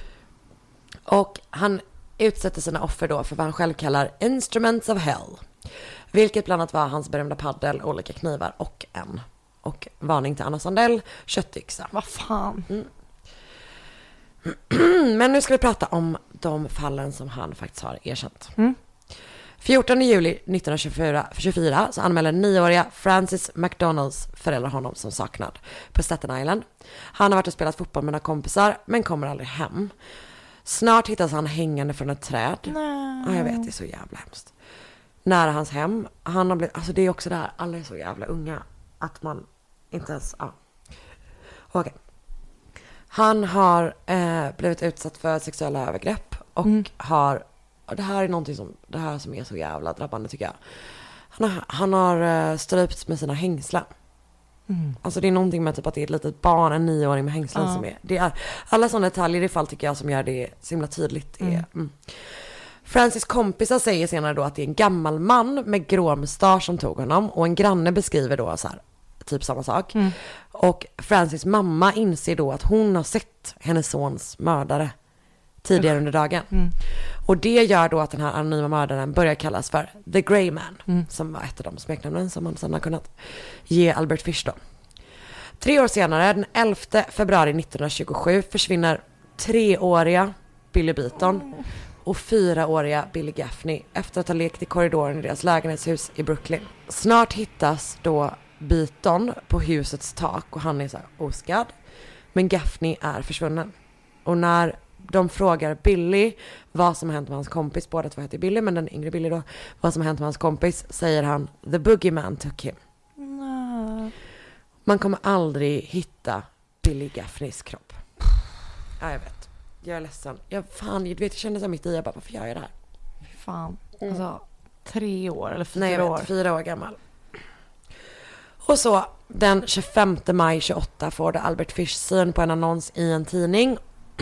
Och han utsätter sina offer då för vad han själv kallar instruments of hell. Vilket bland annat var hans berömda paddel, olika knivar och en. Och varning till Anna Sandell, köttyxa.
Vad fan.
Men nu ska vi prata om de fallen som han faktiskt har erkänt.
Mm.
fjortonde juli nittonhundratjugofyra så anmäler nioåriga Francis McDonalds föräldrar honom som saknad på Staten Island. Han har varit och spelat fotboll med några kompisar men kommer aldrig hem. Snart hittas han hängande från ett träd.
Nej.
Ja, jag vet, det är så jävla hemskt. Nära hans hem. Han har blivit, alltså det är också det här, alla är så jävla unga. Att man inte ens, ja. Okej. Han har eh, blivit utsatt för sexuella övergrepp. Och
Mm.
har, och det här är någonting som, det här som är så jävla drabbande tycker jag. Han har, han har eh, strypts med sina hängslen.
Mm.
Alltså det är någonting med typ att det är ett litet barn, en nioåring med hängslen
Ja.
som är, det är alla sådana detaljer i fall tycker jag som gör det så himla tydligt. Är,
Mm.
mm. Francis kompisar säger senare då att det är en gammal man med grå mustasch som tog honom och en granne beskriver då så här, typ samma sak.
Mm.
Och Francis mamma inser då att hon har sett hennes sons mördare tidigare under dagen.
Mm.
Och det gör då att den här anonyma mördaren börjar kallas för The Grey Man,
Mm.
som var ett av de smeknamnen som man sedan har kunnat ge Albert Fish då. Tre år senare, den elfte februari nittonhundratjugosju, försvinner treåriga Billy Beaton och fyraåriga Billy Gaffney efter att ha lekt i korridoren i deras lägenhetshus i Brooklyn. Snart hittas då Beaton på husets tak och han är så här oskadd. Men Gaffney är försvunnen. Och när de frågar Billy vad som har hänt med hans kompis, båda två heter Billy men den yngre Billy då, vad som har hänt med hans kompis, säger han the boogeyman took him.
Nej.
Man kommer aldrig hitta Billy Gaffneys kropp. Ja, jag vet. Jag är ledsen. Jag, fan, du vet, jag kände så mitt i, jag bara, varför gör jag det här?
Fy fan. Alltså, tre år eller fyra
Nej, jag
år.
vet, fyra år gammal. Och så, den tjugofemte maj tjugoåtta får det Albert Fish syn på en annons i en tidning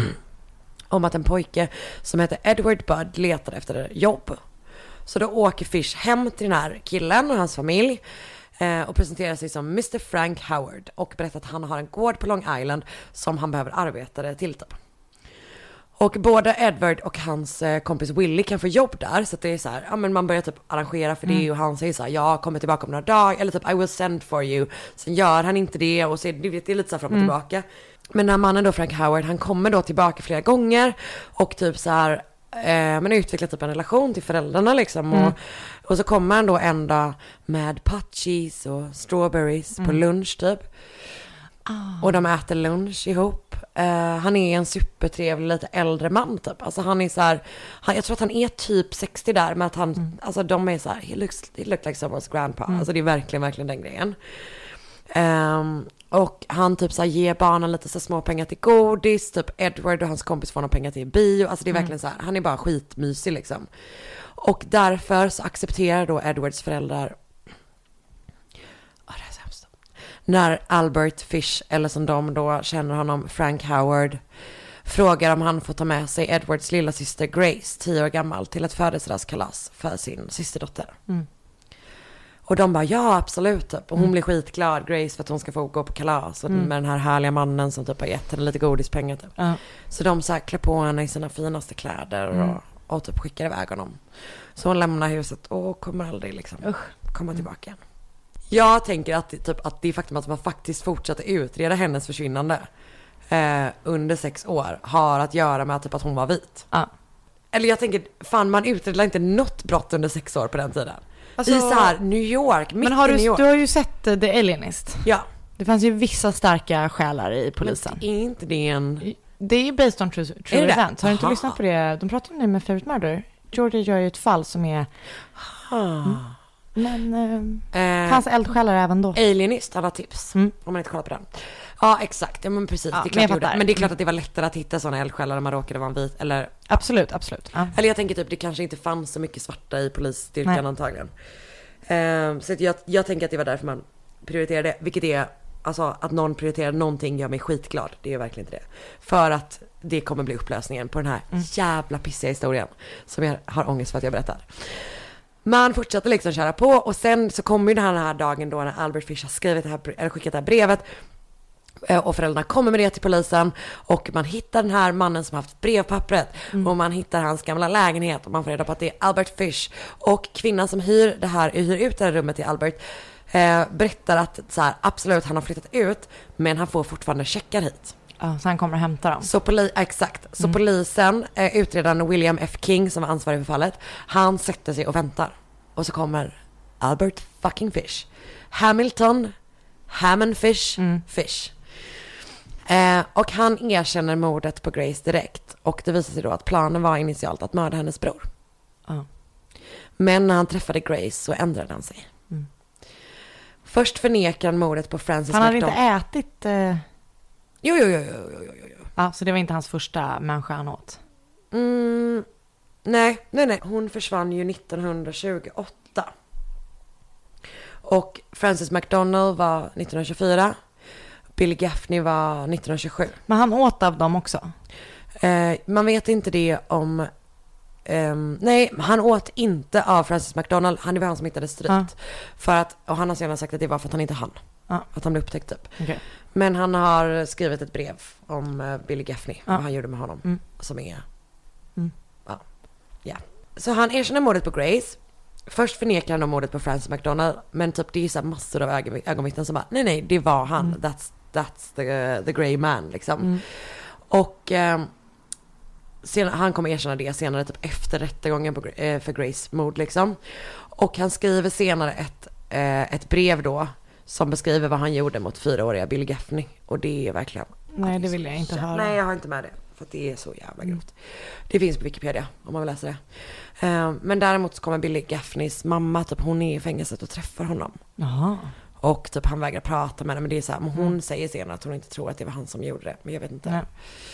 om att en pojke som heter Edward Budd letar efter jobb. Så då åker Fish hem till den här killen och hans familj eh, och presenterar sig som mister Frank Howard och berättar att han har en gård på Long Island som han behöver arbetare till typ. Och både Edward och hans eh, kompis Willie kan få jobb där. Så att det är så här, ja men man börjar typ arrangera för det och han säger så här, jag kommer tillbaka om några dagar. Eller typ, I will send for you. Sen gör han inte det och så är det, det är lite så här fram och tillbaka. Men den här mannen då, Frank Howard, han kommer då tillbaka flera gånger. Och typ så här, eh, men utvecklar typ en relation till föräldrarna liksom. Och, och så kommer han då en dag med pot cheese och strawberries på lunch typ. Och de äter lunch ihop. Uh, han är en supertrevlig, lite äldre man typ. Alltså han är så här, han, jag tror att han är typ sextio där, men att han, mm. alltså de är så här, he looks, he looks like someone's grandpa. Mm. Alltså det är verkligen, verkligen den grejen. Um, och han typ så här ger barnen lite så små pengar till godis, typ Edward och hans kompis får några pengar till bio. Alltså det är verkligen mm. så här, han är bara skitmysig liksom. Och därför så accepterar då Edwards föräldrar, oh, det är så hemskt. När Albert Fish, eller som de då känner honom, Frank Howard, frågar om han får ta med sig Edwards lilla syster Grace, tio år gammal, till ett födelsedagskalas för sin systerdotter. Mm. Och de bara, ja absolut typ. Och hon mm. blir skitglad, Grace, för att hon ska få gå på kalas. Och mm. med den här härliga mannen som typ har gett henne lite godispengar typ. Uh. Så de så här klär på henne i sina finaste kläder och, mm. och typ skickar iväg honom. Så hon lämnar huset och kommer aldrig liksom Usch. komma tillbaka igen. Jag tänker att, typ, att det faktum att man faktiskt fortsatte utreda hennes försvinnande eh, under sex år har att göra med typ, att hon var vit. Uh. Eller jag tänker, fan man utredde inte något brott under sex år på den tiden. Alltså, i så här New York, mitt
men har
i
du,
New York.
Du har ju sett uh, The Alienist.
Ja.
Det fanns ju vissa starka själar i polisen.
Men är inte det en...
Det är based on true, true events. Har du inte Aha. lyssnat på det? De pratar om det med Favorite Murder. Georgia gör ju ett fall som är... Mm. Men uh, eh, fanns eldsjälar även då.
Alienist, alla tips. Mm. Om man inte kollar på den. Ja, exakt. Ja, men precis. Ja, det är klart men, men det är klart att det var lättare att hitta sådana eldsjälar när man råkade vara en vit. Eller,
absolut, absolut. Ja.
Eller jag tänker typ, det kanske inte fanns så mycket svarta i polisstyrkan Nej. antagligen. Um, så jag, jag tänker att det var därför man prioriterade det. Vilket är, alltså att någon prioriterar någonting gör mig skitglad. Det är verkligen inte det. För att det kommer bli upplösningen på den här mm. jävla pissiga historien som jag har ångest för att jag berättar. Man fortsatte liksom köra på. Och sen så kommer ju den här, den här dagen då när Albert Fish har skrivit det här, eller skickat det här brevet. Och föräldrarna kommer med det till polisen. Och man hittar den här mannen som haft brevpappret. Mm. Och man hittar hans gamla lägenhet. Och man får reda på att det är Albert Fish. Och kvinnan som hyr, det här, hyr ut det här rummet till Albert eh, berättar att så här, absolut han har flyttat ut. Men han får fortfarande checkar hit.
Ja, så han kommer att hämta dem.
Så poli- exakt. Så mm. polisen, eh, utredaren William F. King som var ansvarig för fallet. Han sätter sig och väntar. Och så kommer Albert fucking Fish. Hamilton Hammond Fish mm. Fish. Eh, och han erkänner mordet på Grace direkt. Och det visar sig då att planen var initialt att mörda hennes bror. Uh. Men när han träffade Grace så ändrade han sig. Mm. Först förnekar han mordet på Frances
Han hade
McDonald.
inte ätit... Uh...
Jo, jo, jo, jo, jo, jo, jo.
Ja, så det var inte hans första människa han åt?
Mm, nej, nej, nej. Hon försvann ju nittonhundratjugoåtta. Och Frances McDonald var nittonhundratjugofyra. Bill Gaffney var nittonhundratjugosju.
Men han åt av dem också?
Eh, man vet inte det om... Um, nej, han åt inte av Frances McDonald. Han var han som hittade stryt. Ah. För att, och han har senare sagt att det var för att han inte hann. Ah. Att han blev upptäckt typ. Okay. Men han har skrivit ett brev om uh, Billy Gaffney. Ah. Vad han gjorde med honom. Mm. Som är... Mm. Ja. ja. Så han erkänner mordet på Grace. Först förnekar han om mordet på Frances McDonald. Men typ det är så här massor av ögon, ögonvittnen som bara, nej nej, det var han. Mm. That's, that's the, the grey man liksom. Mm. Och... Um, Sen, han kommer erkänna det senare typ efter rättegången på, eh, för Grace mord liksom. Och han skriver senare ett, eh, ett brev då som beskriver vad han gjorde mot fyraåriga Bill Gaffney. Och det är verkligen...
Nej, det vill jag inte höra.
Nej, jag har inte med det. För att det är så jävla grovt. Mm. Det finns på Wikipedia om man vill läsa det. Eh, men däremot så kommer Billy Gaffneys mamma, typ hon är i fängelset och träffar honom.
Aha.
Och typ han vägrar prata med henne. Men det är så här, men hon mm. säger senare att hon inte tror att det var han som gjorde det. Men jag vet inte. Nej.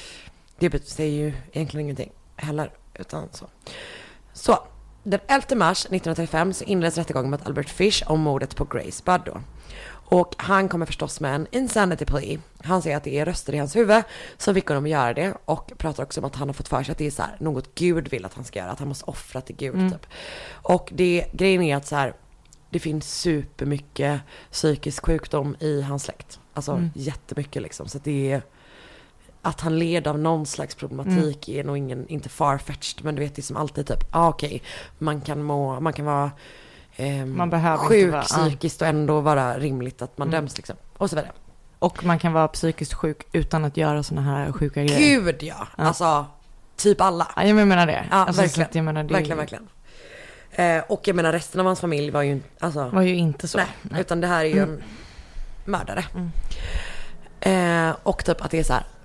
Det säger ju egentligen ingenting heller, utan så. Så, den elfte mars nittonhundratrettiofem så inleds rättegången mot Albert Fish om mordet på Grace Budd då. Och han kommer förstås med en insanity plea. Han säger att det är röster i hans huvud som fick honom att göra det. Och pratar också om att han har fått för sig att det är så här, något Gud vill att han ska göra. Att han måste offra till Gud mm. typ. Och det, grejen är att så här, det finns supermycket psykisk sjukdom i hans släkt. Alltså mm. jättemycket liksom. Så att det är... Att han led av någon slags problematik mm. är nog ingen, inte farfetched. Men du vet, det är som alltid typ, ah, okej, okay, man kan må, man kan vara eh,
man behöver
sjuk
vara,
psykiskt och ändå vara rimligt att man mm. döms liksom. Och så vidare.
Och man kan vara psykiskt sjuk utan att göra såna här sjuka grejer.
Gud ja, ja. Alltså typ alla.
Ja, jag menar det.
Ja,
alltså,
verkligen.
Jag menar, det
verkligen, verkligen. Eh, och jag menar resten av hans familj var ju, alltså,
var ju inte så.
Nej, nej. Utan det här är ju mm. en mördare. Mm. Eh, och typ att det är så här,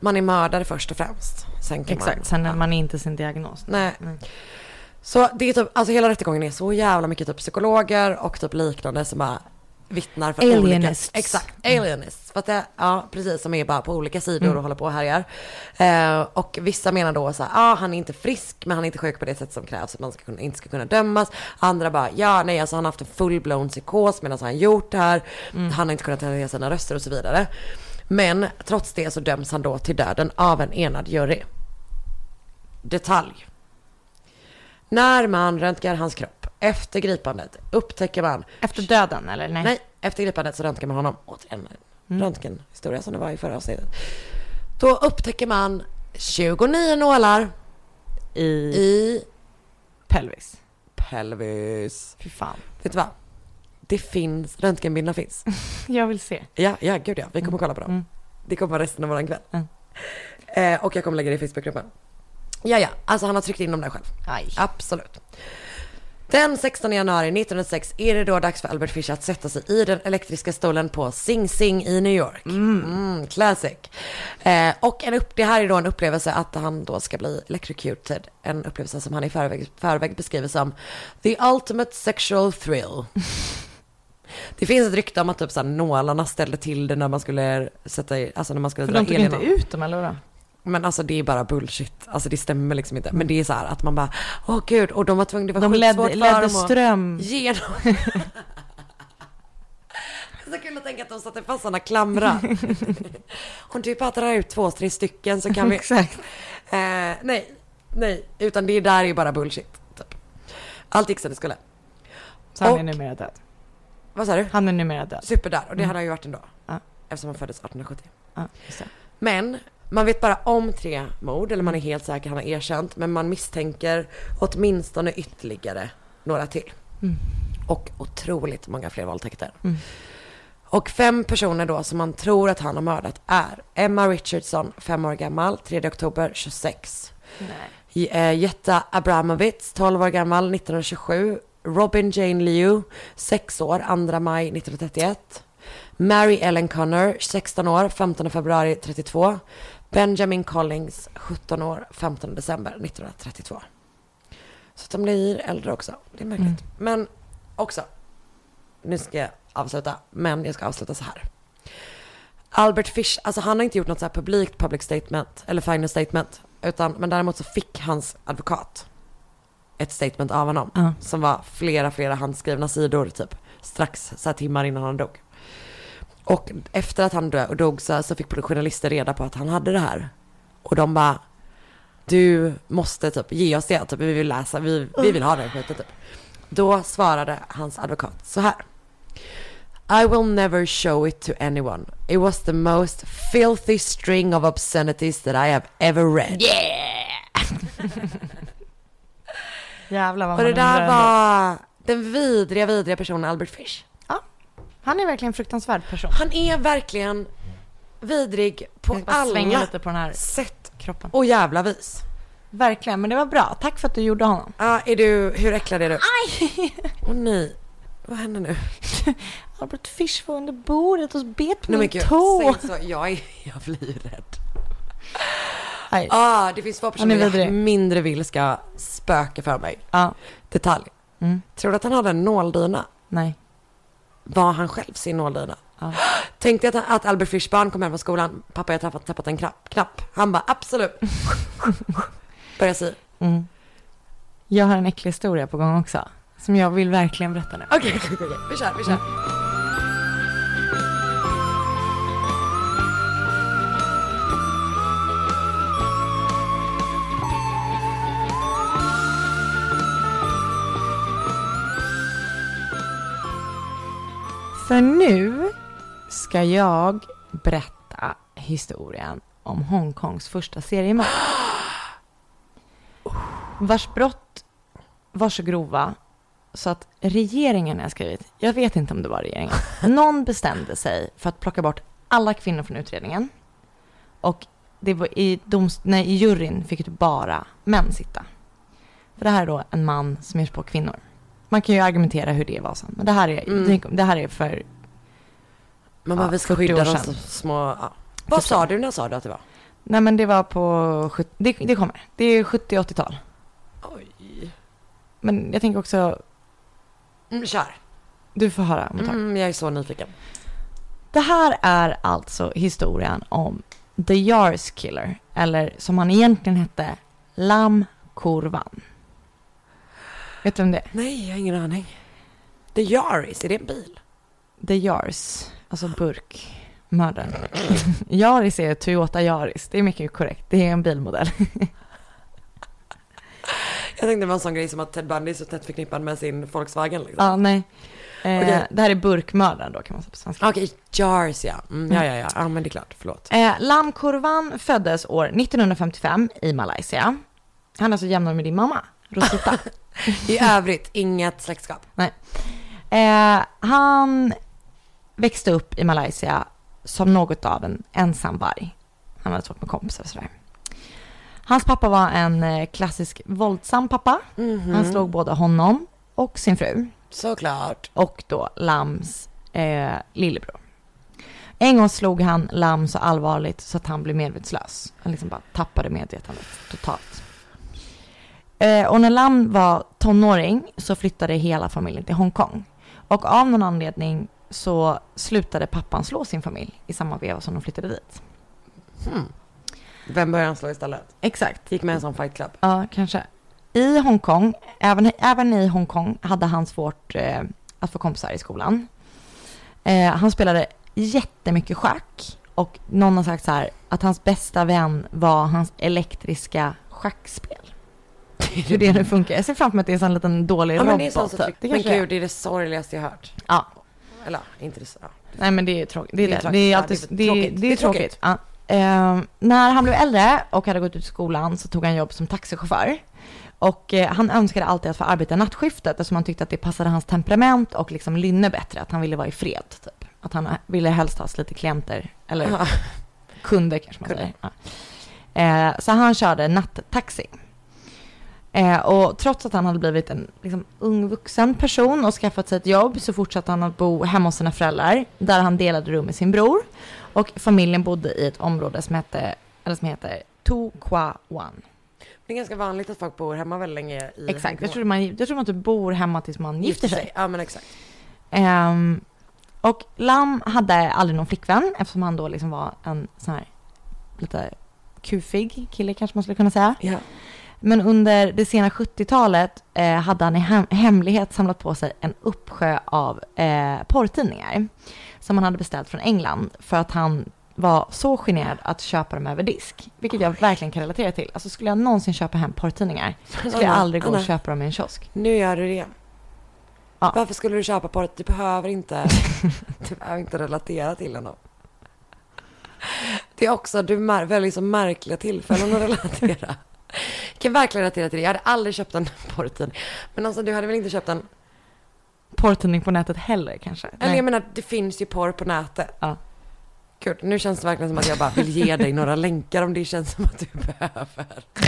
man är mördare först och främst. Sen kan
Exakt,
man,
sen är
ja.
man inte sin diagnos.
Nej.
Nej.
Så det är typ, alltså hela rättegången är så jävla mycket typ psykologer och typ liknande som bara vittnar för
Alienists.
olika... Exakt, alienists. För att det, ja, precis, som är bara på olika sidor mm. och håller på och härjar. Eh, och vissa menar då så här, ah, han är inte frisk, men han är inte sjuk på det sätt som krävs att man ska kunna, inte ska kunna dömas. Andra bara, ja, nej, alltså han har haft en full-blown psykos medan han gjort det här. Mm. Han har inte kunnat ta sina röster och så vidare. Men trots det så döms han då till döden av en enad jury. Detalj. När man röntgar hans kropp efter gripandet upptäcker man...
Efter döden eller? Nej,
nej efter gripandet så röntgar man honom. Återigen, mm. röntgenhistoria som det var i förra avsnittet. Då upptäcker man tjugonio nålar
i,
i
pelvis.
Pelvis.
Fy fan.
Vet du vad? Det finns, röntgenbilderna finns.
Jag vill se.
Ja, ja, gud ja. Vi kommer kolla på dem. Mm. Det kommer vara resten av våran kväll. Mm. Eh, och jag kommer lägga det i Facebookgruppen. Ja, ja. Alltså han har tryckt in dem där själv.
Aj.
Absolut. Den sextonde januari nittonhundrasex är det då dags för Albert Fish att sätta sig i den elektriska stolen på Sing Sing i New York. Mm. Mm, classic. Eh, och en upp, det här är då en upplevelse att han då ska bli electrocuted. En upplevelse som han i förväg, förväg beskriver som the ultimate sexual thrill. Det finns ett rykte om att typ så här, nålarna ställde till det när man skulle sätta i, alltså när man skulle
för
dra
de tog inte ut dem eller vad?
Men alltså det är bara bullshit. Alltså det stämmer liksom inte. Men det är så här att man bara, åh oh, gud, och de var tvungna, det var
de
skitsvårt
ledde,
för
ledde
dem
ström
genom. Så kul att tänka att de satte fast sådana klamrar. Om du bara drar ut två, tre stycken så kan vi...
Exakt.
Eh, nej, nej. Utan det där är ju bara bullshit. Typ. Allt gick som det skulle.
Så han
och,
är numera död.
Vad sa du?
Han är numera död.
Superdöd. Och det
mm.
hade han ju varit ändå.
Ja.
Eftersom han föddes arton sjuttio.
Ja, just det.
Men man vet bara om tre mord, eller man är helt säker, han har erkänt, men man misstänker åtminstone ytterligare några till. Mm. Och otroligt många fler våldtäkter. Mm. Och fem personer då som man tror att han har mördat är Emma Richardson, fem år gammal, tredje oktober tjugosex. Nej. Jetta Abramovitz, tolv år gammal, nittonhundratjugosju. Robin Jane Liu, sex år, andra maj nittonhundratrettioett. Mary Ellen Connor, sexton år, femtonde februari trettiotvå. Benjamin Collins, sjutton år, femtonde december nittonhundratrettiotvå. Så att de blir äldre också. Det är märkligt. Mm. Men också, nu ska jag avsluta, men jag ska avsluta så här. Albert Fish, alltså han har inte gjort något så här publikt public statement, eller final statement, utan, men däremot så fick hans advokat ett statement av honom, uh. som var flera, flera handskrivna sidor typ, strax så här timmar innan han dog. Och efter att han dog så, så fick journalister reda på att han hade det här. Och de bara, du måste typ ge oss det, typ, vi vill läsa, vi, vi vill ha det skiten typ. Då svarade hans advokat så här: I will never show it to anyone. It was the most filthy string of obscenities that I have ever read.
Yeah! Jävlar vad
och det där
ändå.
var den vidriga, vidriga personen Albert Fish.
Ja, han är verkligen en fruktansvärd person.
Han är verkligen vidrig på alla
lite på den här
sätt
kroppen.
Och jävla vis.
Verkligen, men det var bra. Tack för att du gjorde honom.
Ja, uh, är du, hur äcklad är du?
Aj!
Åh oh, nej, vad händer nu?
Albert Fish var under bordet och bet på
nej,
min
men
tå.
Så, jag, är, jag blir rädd.
Ja,
ah, det finns två personer jag mindre vill ska spöka för mig.
Ja.
Detalj. Mm. Tror du att han hade en nåldyna?
Nej.
Var han själv sin nåldyna?
Ja.
Tänkte att, att Albert Fish barn kom hem från skolan. Pappa, jag har tappat, tappat en knapp. knapp. Han bara, absolut. Börja säga.
Mm. Jag har en äcklig historia på gång också. Som jag vill verkligen berätta nu.
Okej, okay, okay, okay. vi kör, vi kör. Mm.
För nu ska jag berätta historien om Hongkongs första seriemord. Vars brott var så grova så att regeringen har skrivit, jag vet inte om det var regeringen, någon bestämde sig för att plocka bort alla kvinnor från utredningen. Och det var i, doms, nej, i juryn fick det bara män sitta. För det här är då en man som ger sig på kvinnor. Man kan ju argumentera hur det var sen. Men det här är, mm. det här är för...
Man bara, ja, vi ska skydda de små... Ja. Vad sa du när sa du att det var?
Nej men det var på sjuttio, det, det kommer. Det är sjuttio-åttiotal.
Oj.
Men jag tänker också,
Mm, kör.
du får höra om ett tag.
Mm, jag är så nyfiken.
Det här är alltså historien om The Yars Killer, eller som han egentligen hette, Lam Kurvan. Vet du vem det är?
Nej, jag har ingen aning. The Yaris, är det en bil?
The Yars, alltså burkmördaren. Yaris är Toyota Yaris, det är mycket korrekt. Det är en bilmodell.
Jag tänkte det var en sån grej som att Ted Bundy är så tätt förknippad med sin Volkswagen liksom.
Ja, nej. Eh,
Okej.
Det här är burkmördaren då kan man säga på svenska.
Okej, Jars ja. Mm, ja, ja, ja. Ja, men det är klart. Förlåt.
Eh, Lam Kurvan föddes år nittonhundrafemtiofem i Malaysia. Han är alltså jämnare med din mamma, Rosita.
I övrigt, inget släktskap.
Nej. Eh, han växte upp i Malaysia som något av en ensam varg. Han hade svårt med kompisar och sådär. Hans pappa var en eh, klassisk våldsam pappa.
Mhm.
Han slog både honom och sin fru.
Såklart.
Och då Lams eh, lillebror. En gång slog han Lam så allvarligt så att han blev medvetslös. Han liksom bara tappade medvetandet totalt. Eh, och när Lam var tonåring så flyttade hela familjen till Hongkong. Och av någon anledning så slutade pappan slå sin familj i samma veva som de flyttade dit.
Hmm. Vem började han slå istället?
Exakt.
Gick med en sån fight club.
Ja, kanske. I Hongkong, även, även i Hongkong hade han svårt eh, att få kompisar i skolan. Eh, han spelade jättemycket schack och någon har sagt så här att hans bästa vän var hans elektriska schackspel. Hur det nu funkar. Jag ser framför mig att det är en sån liten dålig
Ja, men
robot.
det är sånt
typ.
så
Det
men
kanske är.
gud, det är det sorgligaste jag hört.
Ja.
Eller, inte det så. Ja.
Nej, men det är tråkigt. Det är
Det är
det.
tråkigt.
Det är
Ja,
alltid
det är
det är,
tråkigt.
det är tråkigt. Ja. Eh, när han blev äldre och hade gått ut i skolan så tog han jobb som taxichaufför. Och eh, han önskade alltid att få arbeta nattskiftet eftersom han tyckte att det passade hans temperament och liksom lynne bättre. Att han ville vara i fred, typ. Att han ville helst ha lite klienter. Eller
Ja.
kunder kanske man
Kunder.
säger. Ja. Eh, så han körde nattaxi. Eh, och trots att han hade blivit en liksom, ung vuxen person och skaffat sig ett jobb så fortsatte han att bo hemma hos sina föräldrar där han delade rum med sin bror. Och familjen bodde i ett område som, hette, eller som heter To Kwa Wan.
Det är ganska vanligt att folk bor hemma väldigt länge i
Exakt,
Hongkong.
jag tror man, jag tror man typ bor hemma tills man gifter sig.
Ja, men exakt.
Ehm, och Lam hade aldrig någon flickvän eftersom han då liksom var en sån här lite kufig kille kanske man skulle kunna säga.
Ja.
Men under det sena sjuttiotalet eh, hade han i hem- hemlighet samlat på sig en uppsjö av eh, porrtidningar som han hade beställt från England för att han var så generad att köpa dem över disk. Vilket jag verkligen kan relatera till. Alltså skulle jag någonsin köpa hem porrtidningar skulle jag
Anna,
aldrig gå och
Anna.
köpa dem i en kiosk.
Nu gör du det.
Ja.
Varför skulle du köpa på det? Du behöver inte, du behöver inte relatera till honom. Det är också, du mär, väldigt så märkliga tillfällen att relatera. Jag kan verkligen relatera till det. Jag hade aldrig köpt en porrtidning. Men alltså, du hade väl inte köpt en...
Porrtidning på nätet heller kanske?
Eller
Nej.
jag menar, det finns ju porr på nätet.
Ja.
Gud, nu känns det verkligen som att jag bara vill ge dig några länkar om det känns som att du behöver.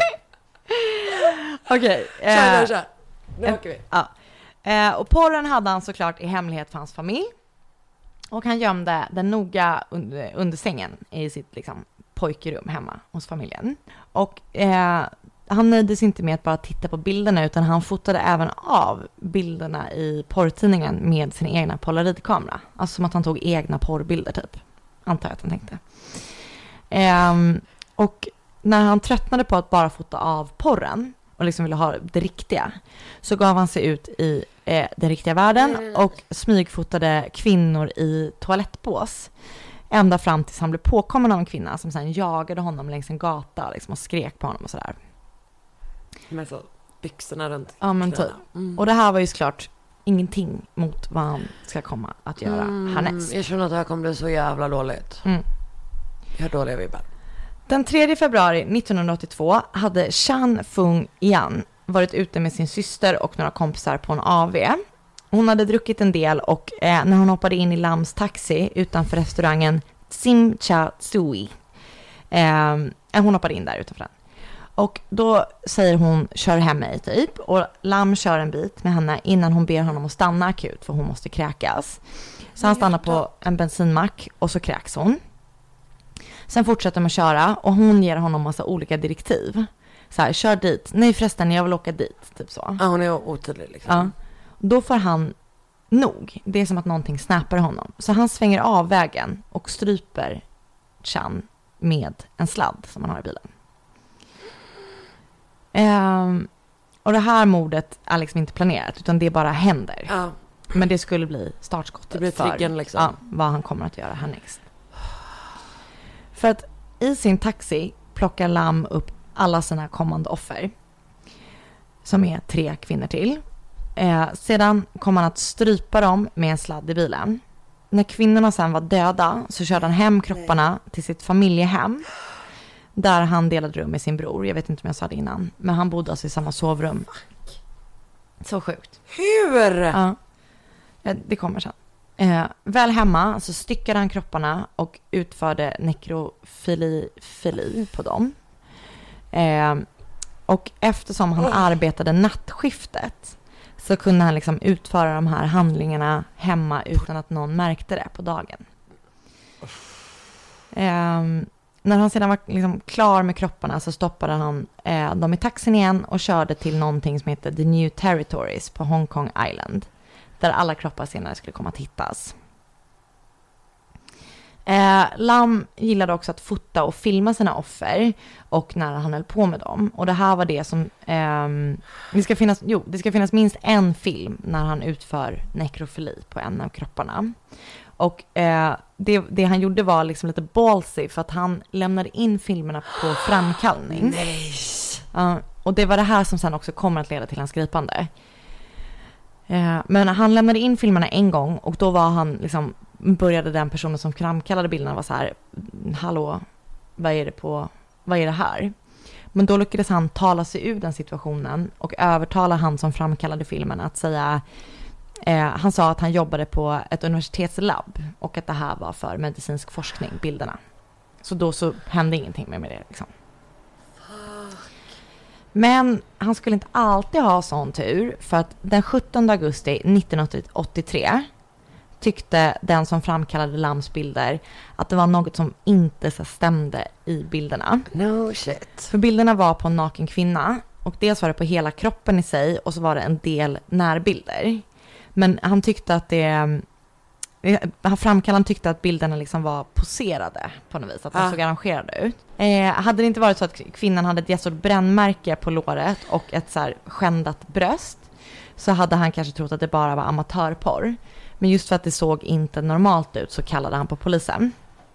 Okej.
Kör,
eh,
kör, kör. Nu
eh,
åker vi.
Ja. Eh, och porren hade han såklart i hemlighet för hans familj. Och han gömde den noga under, under sängen i sitt liksom, pojkrum hemma hos familjen. Och eh, han nöjde sig inte med att bara titta på bilderna utan han fotade även av bilderna i porrtidningen med sin egna polaroidkamera. Alltså som att han tog egna porrbilder typ. Antar jag att han tänkte. Ehm, och när han tröttnade på att bara fota av porren och liksom ville ha det riktiga så gav han sig ut i eh, den riktiga världen och smygfotade kvinnor i toalettbås. Ända fram tills han blev påkommen av en kvinna som sedan jagade honom längs en gata liksom, och skrek på honom och sådär.
Med så byxorna runt
Ja, men typ.
knäna. Mm.
Och det här var ju såklart ingenting mot vad han ska komma att göra
Mm,
härnäst.
jag känner att det här kommer bli så jävla dåligt.
Mm.
Jag har dåliga vibbar.
Den tredje februari nittonhundraåttiotvå hade Chan Fung Yan varit ute med sin syster och några kompisar på en A V. Hon hade druckit en del och eh, när hon hoppade in i Lams taxi utanför restaurangen Tsim Cha Tsui. Eh, hon hoppade in där utanför den. Och då säger hon kör hem mig typ och Lam kör en bit med henne innan hon ber honom att stanna akut för hon måste kräkas. Så han stannar på en bensinmack och så kräks hon. Sen fortsätter de att köra och hon ger honom massa olika direktiv. Så här, kör dit. Nej förresten, jag vill åka dit. Typ så.
Ja, hon är otydlig liksom.
Ja. Då får han nog. Det är som att någonting snappar honom. Så han svänger av vägen och stryper Chan med en sladd som han har i bilen. Ehm, och det här mordet är liksom inte planerat utan det bara händer.
Ja.
Men det skulle bli startskottet
Det blir triggen
för
liksom.
ja, vad han kommer att göra härnäst. För att i sin taxi plockar Lam upp alla sina kommande offer. Som är tre kvinnor till. Eh, sedan kom han att strypa dem med en sladd i bilen. När kvinnorna sen var döda så körde han hem kropparna till sitt familjehem. Där han delade rum med sin bror. Jag vet inte om jag sa det innan. Men han bodde alltså i samma sovrum. Så sjukt.
Hur?
Ja, det kommer sen. Eh, väl hemma så styckade han kropparna och utförde nekrofili fili på dem. Eh, och eftersom han oh. arbetade nattskiftet så kunde han liksom utföra de här handlingarna hemma utan att någon märkte det på dagen. Eh, när han sedan var liksom klar med kropparna så stoppade han eh, dem i taxin igen och körde till någonting som heter The New Territories på Hong Kong Island. Där alla kroppar senare skulle komma att hittas. Eh, Lam gillade också att fota och filma sina offer och när han höll på med dem. Och det här var det som... Eh, det, ska finnas, jo, det ska finnas minst en film när han utför nekrofili på en av kropparna. Och eh, det, det han gjorde var liksom lite ballsy för att han lämnade in filmerna på framkallning.
Nice.
Uh, och det var det här som sen också kommer att leda till hans gripande. Uh, men han lämnade in filmerna en gång och då var han liksom, började den personen som framkallade bilderna vara så här: hallå, vad är det på, vad är det här? Men då lyckades han tala sig ur den situationen och övertala han som framkallade filmen att säga... Eh, han sa att han jobbade på ett universitetslabb och att det här var för medicinsk forskning, bilderna. Så då så hände ingenting med det liksom. Men han skulle inte alltid ha sån tur för att den sjuttonde augusti nittonhundraåttiotre tyckte den som framkallade Lams bilder att det var något som inte så stämde i bilderna.
No shit.
För bilderna var på en naken kvinna och dels var det på hela kroppen i sig och så var det en del närbilder. Men han tyckte att det... Han framkallaren tyckte att bilderna liksom var poserade på något vis. Att de ah. såg arrangerade ut. Eh, hade det inte varit så att kvinnan hade ett jättestort brännmärke på låret och ett så här skändat bröst så hade han kanske trott att det bara var amatörporr. Men just för att det såg inte normalt ut så kallade han på polisen.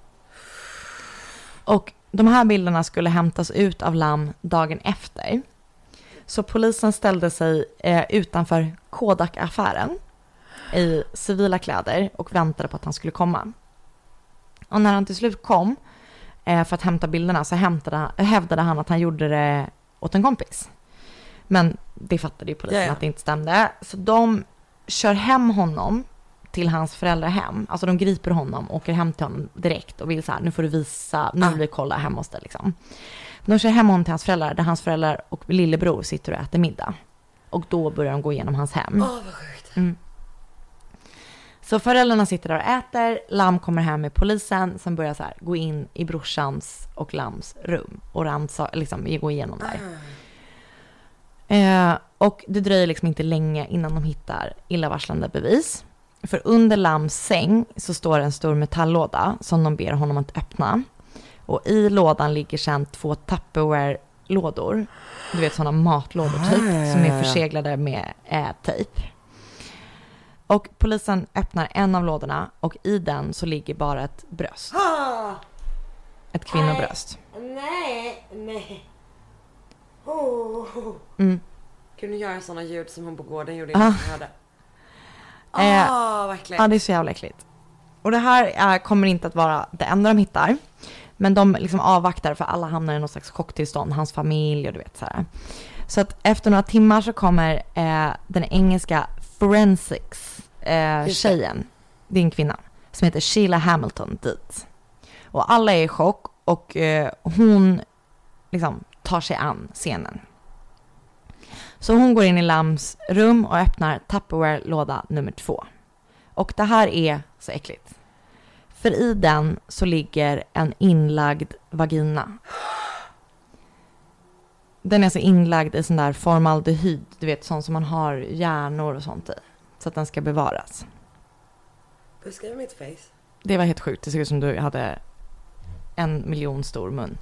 Och de här bilderna skulle hämtas ut av Lam dagen efter. Så polisen ställde sig eh, utanför Kodak-affären i civila kläder och väntade på att han skulle komma. Och när han till slut kom eh, för att hämta bilderna så hämtade, hävdade han att han gjorde det åt en kompis. Men det fattade ju polisen
Jaja.
att det inte stämde. Så de kör hem honom till hans föräldrahem. Alltså de griper honom och åker hem till honom direkt och vill så här, nu får du visa, nu vill vi kolla hemma hos dig liksom. De kör hem honom till hans föräldrar där hans föräldrar och lillebror sitter och äter middag. Och då börjar de gå igenom hans hem.
Åh, oh, vad sjukt.
Mm. Så föräldrarna sitter där och äter. Lam kommer hem med polisen som börjar så här, gå in i brorsans och Lams rum. Och ransa, liksom, gå igenom där. Mm. Eh, och det dröjer liksom inte länge innan de hittar illavarslande bevis. För under Lams säng så står en stor metalllåda som de ber honom att öppna. Och i lådan ligger sedan två Tupperware-lådor. Du vet sådana matlådor typ. Ah, som är förseglade med äh, tejp. Och polisen öppnar en av lådorna. Och i den så ligger bara ett bröst.
Ah,
ett kvinnobröst.
Nej, nej. Oh.
Mm.
Kunde göra sådana ljud som hon på gården gjorde
Ah.
innan jag hörde.
Eh,
Ah, verkligen.
Ja, det är så jävla äckligt. Och det här är, kommer inte att vara det enda de hittar. Men de liksom avvaktar för alla hamnar i någon slags chocktillstånd. Hans familj och du vet så här. Så att efter några timmar så kommer eh, den engelska forensics eh, tjejen, det är en kvinna, som heter Sheila Hamilton dit. Och alla är i chock och eh, hon liksom tar sig an scenen. Så hon går in i Lams rum och öppnar Tupperware-låda nummer två. Och det här är så äckligt. För i den så ligger en inlagd vagina. Den är alltså inlagd i sån där formaldehyd. Du vet, sånt som man har hjärnor och sånt i. Så att den ska bevaras.
Beskriv mitt face.
Det var helt sjukt. Det såg ut som du hade en miljon stor mun.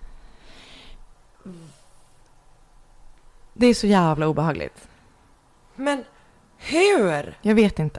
Det är så jävla obehagligt.
Men hur?
Jag vet inte.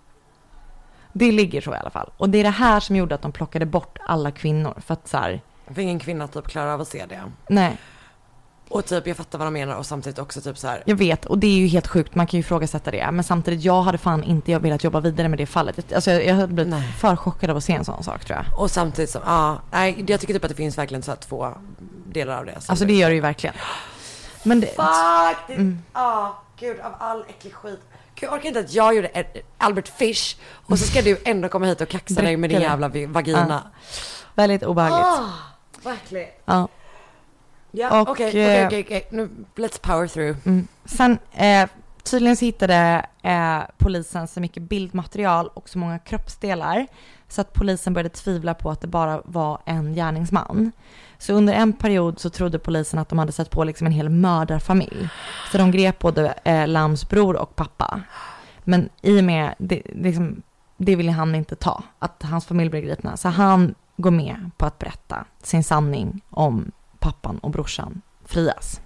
Det ligger så i alla fall. Och det är det här som gjorde att de plockade bort alla kvinnor. För att så här...
För ingen kvinna typ klarar av att se det.
Nej.
Och typ, jag fattar vad de menar och samtidigt också typ så här.
Jag vet, och det är ju helt sjukt. Man kan ju ifrågasätta det. Men samtidigt, jag hade fan inte jag velat jobba vidare med det fallet. Alltså jag, jag hade blivit
Nej.
för chockad av att se en sån sak, tror jag.
Och samtidigt som, ja, nej, jag tycker typ att det finns verkligen så här två delar av det.
Alltså det gör det ju verkligen. Men det...
Fuck! Det, mm. Ja, gud, av all äcklig skit. Gud, jag orkar inte att jag gjorde ett Albert Fish och så ska du ändå komma hit och kaxa dig med din jävla vagina.
Ja. Väldigt obehagligt.
Oh, verkligen.
Ja.
Ja,
och,
okej, okej, okej, okej. Nu, let's power through.
Mm. Sen, eh, tydligen så hittade eh, polisen så mycket bildmaterial och så många kroppsdelar så att polisen började tvivla på att det bara var en gärningsman. Så under en period så trodde polisen att de hade sett på liksom en hel mördarfamilj. Så de grep både eh, Lams bror och pappa. Men i och med, det, liksom, det ville han inte ta, att hans familj blev gripna. Så han går med på att berätta sin sanning om pappan och brorsan frias.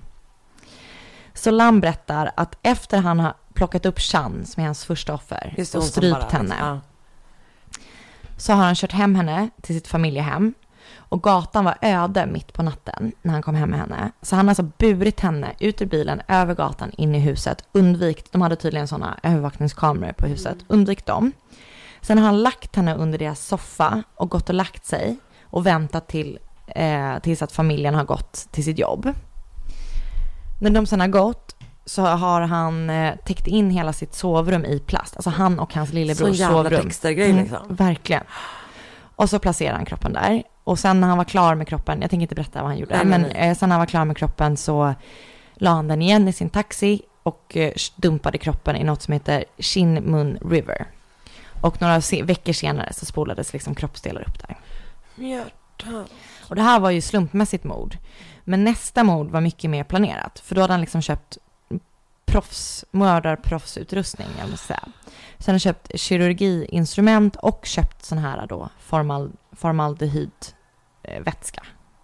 Så Lam berättar att efter han har plockat upp Chan, som är hans första offer,
Just
och strypt henne, ja. Så har han kört hem henne till sitt familjehem. Och gatan var öde mitt på natten när han kom hem med henne. Så han har alltså burit henne ut ur bilen, över gatan, in i huset. Undvikt, de hade tydligen sådana övervakningskameror på huset. Mm. Undvikt dem. Sen har han lagt henne under deras soffa och gått och lagt sig. Och väntat till, eh, tills att familjen har gått till sitt jobb. När de sen har gått så har han eh, täckt in hela sitt sovrum i plast. Alltså han och hans lillebrors sovrum. Så jävla
Dexter-grej liksom.
Mm, verkligen. Och så placerar han kroppen där. Och sen när han var klar med kroppen, jag tänker inte berätta vad han gjorde, nej, men nej. Eh, sen när han var klar med kroppen så la han den igen i sin taxi och eh, dumpade kroppen i något som heter Shin Mun River. Och några se- veckor senare så spolades liksom kroppsdelar upp där.
Mjärta. Och
det här var ju slumpmässigt mord. Men nästa mord var mycket mer planerat. För då hade han liksom köpt proffs, mördarproffsutrustning, jag måste säga. Så han har köpt kirurgiinstrument och köpt sån här då formal, formaldehydvätska.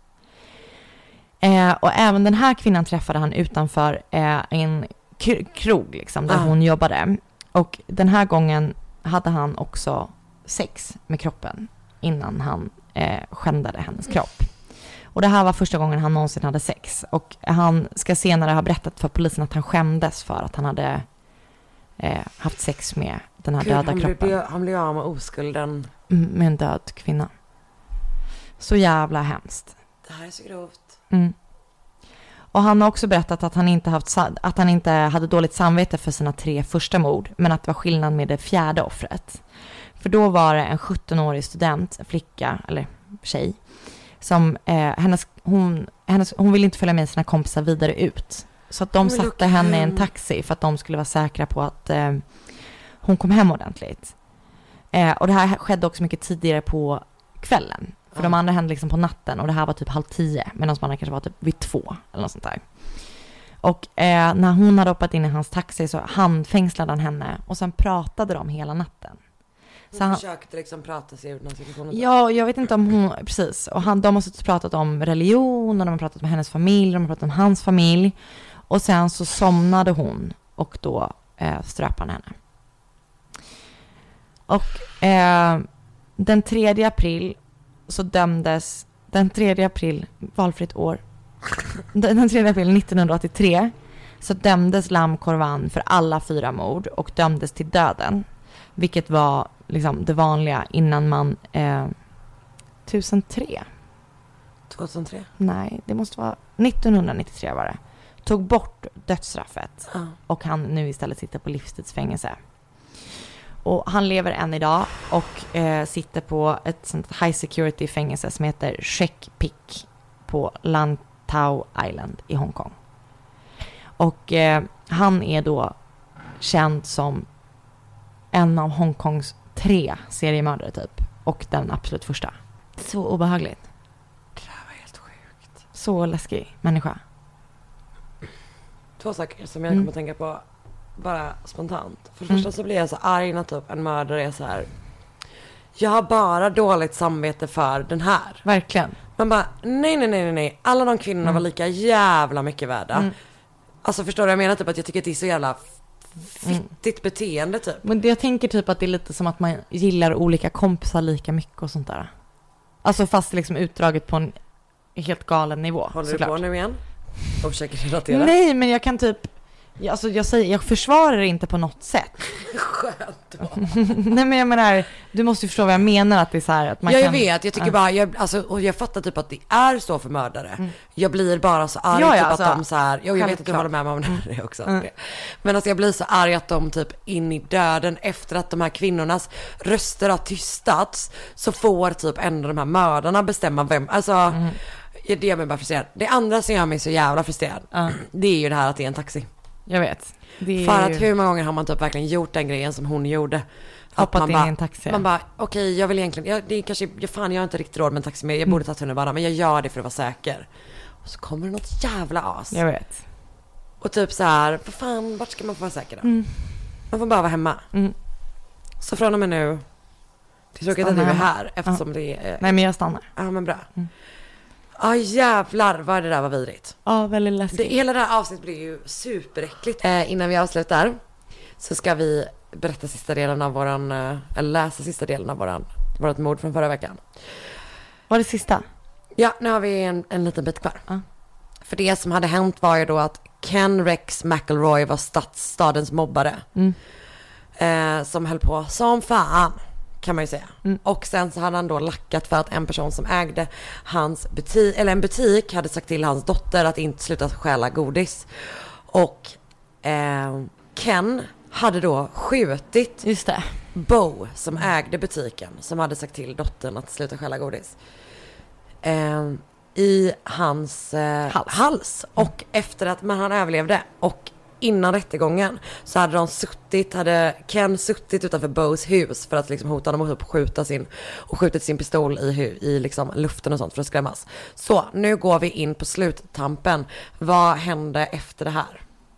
Eh, och även den här kvinnan träffade han utanför eh, en k- krog liksom, där ah. hon jobbade. Och den här gången hade han också sex med kroppen innan han eh, skändade hennes kropp. Och det här var första gången han någonsin hade sex. Och han ska senare ha berättat för polisen att han skämdes för att han hade eh, haft sex med den här Gud, döda
han
kroppen.
Blev, han blev av med oskulden.
Mm, med en död kvinna. Så jävla hemskt.
Det här är så grovt.
Mm. Och han har också berättat att han, inte haft, att han inte hade dåligt samvete för sina tre första mord. Men att det var skillnad med det fjärde offret. För då var det en sjuttonårig student, flicka eller tjej. Som eh, hennes, hon, hennes, hon ville inte följa med sina kompisar vidare ut. Så att de men satte henne i en taxi för att de skulle vara säkra på att eh, hon kom hem ordentligt. Eh, och det här skedde också mycket tidigare på kvällen. För ja. de andra hände liksom på natten och det här var typ halv tio. Medan de andra kanske var typ vid två eller något sånt där. Och eh, när hon hade hoppat in i hans taxi så handfängslade han henne. Och sen pratade de hela natten.
Hon
så han
försökte liksom prata sig ur någon situation.
Ja, jag vet inte om hon, precis. Och han, de har också pratat om religion och de har pratat med hennes familj, de har pratat om hans familj. Och sen så somnade hon och då eh, ströp han henne. Och eh, den tredje april så dömdes, den tredje april, valfritt år, den tredje april nittonhundraåttiotre så dömdes Lam Korvan för alla fyra mord och dömdes till döden. Vilket var liksom det vanliga innan man eh, tusentre
tjugohundratre
Nej, det måste vara nittonhundranittiotre var det. Tog bort dödsstraffet uh. och han nu istället sitter på livstidsfängelse. Och han lever än idag och eh, sitter på ett sånt high security fängelse som heter Shek Pik på Lantau Island i Hongkong. Och eh, han är då känd som en av Hongkongs tre seriemördare typ. och den absolut första. Så obehagligt.
Det där var helt sjukt.
Så läskig människa.
Två saker som jag
Mm.
kommer att tänka på bara spontant. För det
Mm.
första så blir jag så arg när typ en mördare är så här. Jag har bara dåligt samvete för den här.
Verkligen.
Man bara, nej, nej, nej, nej, nej. Alla de kvinnorna
Mm.
var lika jävla mycket värda.
Mm.
Alltså förstår du vad jag menar? Typ att jag tycker att det är så jävla fittigt beteende typ.
Men det, jag tänker typ att det är lite som att man gillar olika kompisar lika mycket och sånt där. Alltså fast liksom utdraget på en helt galen nivå.
Håller
såklart.
du på nu igen? Och försöker relatera?
Nej, men jag kan typ, alltså jag säger, jag försvarar det inte på något sätt.
Skönt va?
Nej, men jag menar, du måste ju förstå vad jag menar, att det är så här att man
Ja, jag
kan...
vet, jag tycker
Ja.
bara, jag, alltså, och jag fattar typ att det är så för mördare. Jag blir bara så arg
Ja, ja,
typ
alltså,
att de så här, jo, jag vet att du
självklart.
håller med mig om det också.
Mm.
Men alltså jag blir så arg att de typ in i döden efter att de här kvinnornas röster har tystats så får typ ändå de här mördarna bestämma vem, alltså
Mm.
det gör mig bara frustrerad. Det andra som gör mig så jävla frustrerad,
Ja.
det är ju det här att det är en taxi.
Jag vet. Det är
För att
ju-
hur många gånger har man typ verkligen gjort den grejen som hon gjorde? Att
Hoppat
man
in
bara,
i en taxi.
Man bara, okej jag vill egentligen, jag, det är kanske, jag, fan jag har inte riktigt råd med en taxi mer, jag borde ta tunnelbana, men jag gör det för att vara säker. Och så kommer det något jävla as.
Jag vet.
Och typ så här, vad fan, vart ska man få vara säker då?
Mm.
Man får bara vara hemma.
Mm.
Så från och med nu, det är tråkigt att
Stanna
du är
hemma.
här, eftersom det är,
Nej, men jag stannar.
ja men bra.
Mm.
Ja jävlar vad det där var vidrigt.
Ja, väldigt läskigt.
Det, hela det här avsnittet blir ju superäckligt. Eh, innan vi avslutar så ska vi berätta sista delen av våran, eh, eller läsa sista delen av våran, vårat mord från förra veckan.
Var det sista?
Ja, nu har vi en, en liten bit kvar.
Ja.
För det som hade hänt var ju då att Ken Rex McElroy var stads, stadens mobbare.
Mm.
Eh, som höll på som fan, kan man ju säga.
Mm.
Och sen så hade han då lackat för att en person som ägde hans butik, eller en butik, hade sagt till hans dotter att inte sluta stjäla godis. Och eh, Ken hade då skjutit
Just det.
Bo som ägde butiken, som hade sagt till dottern att sluta stjäla godis, eh, i hans eh,
Hals.
hals. Och efter att, men han överlevde. Och innan rättegången så hade de suttit, hade Ken suttit utanför Bos hus för att liksom hota honom och skjuta sin, och skjutit sin pistol i, hu- i liksom luften och sånt för att skrämmas. Så nu går vi in på sluttampen. Vad hände efter det här?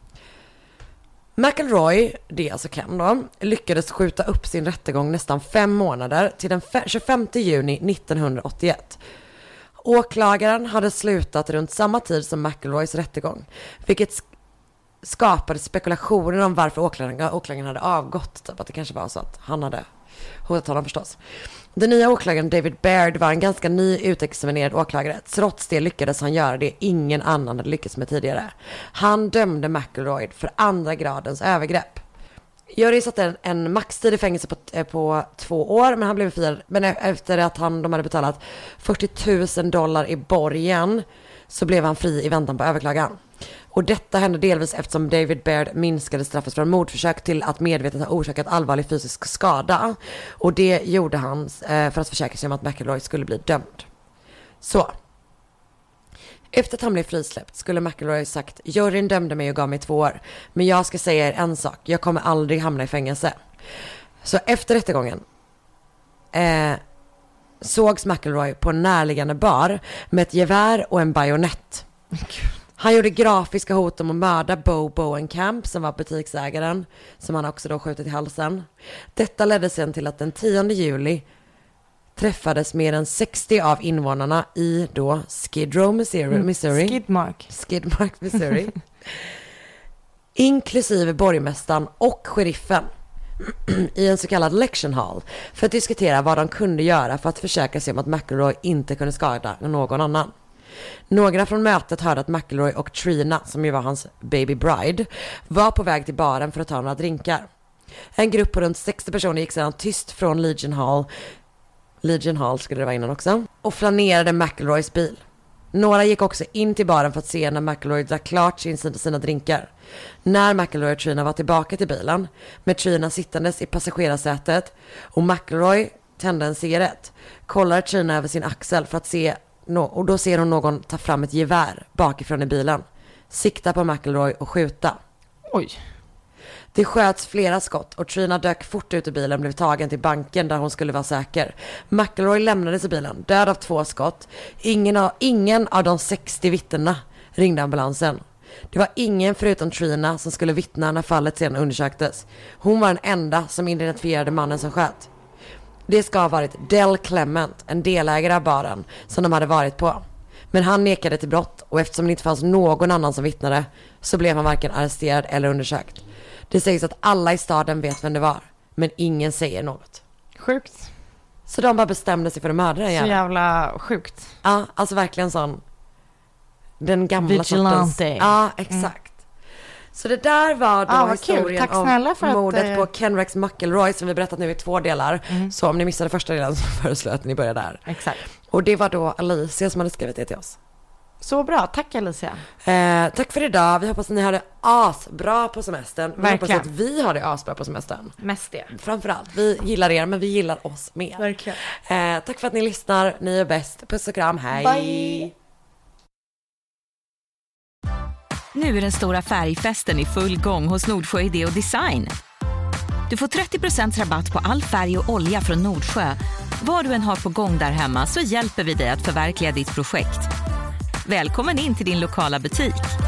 McElroy, det är alltså Ken då, lyckades skjuta upp sin rättegång nästan fem månader till den tjugofemte juni nittonhundraåttioett. Åklagaren hade slutat runt samma tid som McElroys rättegång, vilket sk- skapade spekulationer om varför åklagaren, åklagaren hade avgått. Typ att det kanske var så att han hade hotat honom förstås. Den nya åklagaren David Baird var en ganska ny utexaminerad åklagare. Trots det lyckades han göra det ingen annan hade lyckats med tidigare. Han dömde McElroy för andra gradens övergrepp. Jury satte en, en maxtid i fängelse på, eh, på två år, men han blev friad. Men efter att han, de hade betalat fyrtio tusen dollar i borgen så blev han fri i väntan på överklagan. Och detta hände delvis eftersom David Baird minskade straffet från mordförsök till att medvetet ha orsakat allvarlig fysisk skada. Och det gjorde han eh, för att försäkra sig om att McElroy skulle bli dömd. Så. Efter att han blev frisläppt skulle McElroy sagt: juryn dömde mig och gav mig två år. Men jag ska säga er en sak, jag kommer aldrig hamna i fängelse. Så efter rättegången eh, sågs McElroy på en närliggande bar med ett gevär och en bajonett. Han gjorde grafiska hot om att mörda Bo Bowenkamp som var butiksägaren, som han också då skjutit i halsen. Detta ledde sedan till att den tionde juli träffades mer än sextio av invånarna i då Skid Row, Missouri, Missouri.
Skidmark.
Skidmark, Missouri. Inklusive borgmästaren och sheriffen i en så kallad election hall för att diskutera vad de kunde göra för att försöka sig om att McElroy inte kunde skada någon annan. Några från mötet hörde att McElroy och Trina, som ju var hans baby bride, var på väg till baren för att ta några drinkar. En grupp på runt sextio personer gick sedan tyst från Legion Hall, Legion Hall skulle det vara innan också, och flanerade McElroys bil. Några gick också in till baren för att se när McElroy drack klart sin, sina drinkar. När McElroy och Trina var tillbaka till bilen, med Trina sittandes i passagerarsätet och McElroy tände en cigarett, kollar Trina över sin axel för att se, och då ser hon någon ta fram ett gevär bakifrån i bilen, sikta på McElroy och skjuta.
Oj.
Det sköts flera skott och Trina dök fort ut ur bilen och blev tagen till banken där hon skulle vara säker. McElroy lämnades i bilen, död av två skott. Ingen av, ingen av de sextio vittnena ringde ambulansen. Det var ingen förutom Trina som skulle vittna när fallet sedan undersöktes. Hon var den enda som identifierade mannen som sköt. Det ska ha varit Del Clement, en delägare av baren som de hade varit på. Men han nekade till brott och eftersom det inte fanns någon annan som vittnade så blev han varken arresterad eller undersökt. Det sägs att alla i staden vet vem det var, men ingen säger något.
Sjukt.
Så de bara bestämde sig för att mörda den
Så
jäveln.
jävla sjukt.
Ja, alltså verkligen sån. Den gamla
Vigilante.
sortens. Ja, exakt. Så det där var då
Ah, vad kul.
historien
Tack snälla för
om
att,
mordet
eh,
på Ken Rex McElroy som vi berättat nu i två delar.
Mm.
Så om ni missade första delen så föreslår jag att ni börjar där.
Exakt.
Och det var då Alicia som hade skrivit det till oss.
Så bra. Tack Alicia.
Eh, tack för idag. Vi hoppas att ni har det asbra på semestern. Vi
Verkligen.
hoppas att vi har det asbra på semestern.
Mest det.
Framförallt, vi gillar er men vi gillar oss mer.
Verkligen.
Eh, tack för att ni lyssnar. Ni är bäst. Puss och kram. Hej.
Bye.
Nu är den stora färgfesten i full gång hos Nordsjö Idé och Design. Du får trettio procent rabatt på all färg och olja från Nordsjö. Vad du än har på gång där hemma så hjälper vi dig att förverkliga ditt projekt. Välkommen in till din lokala butik.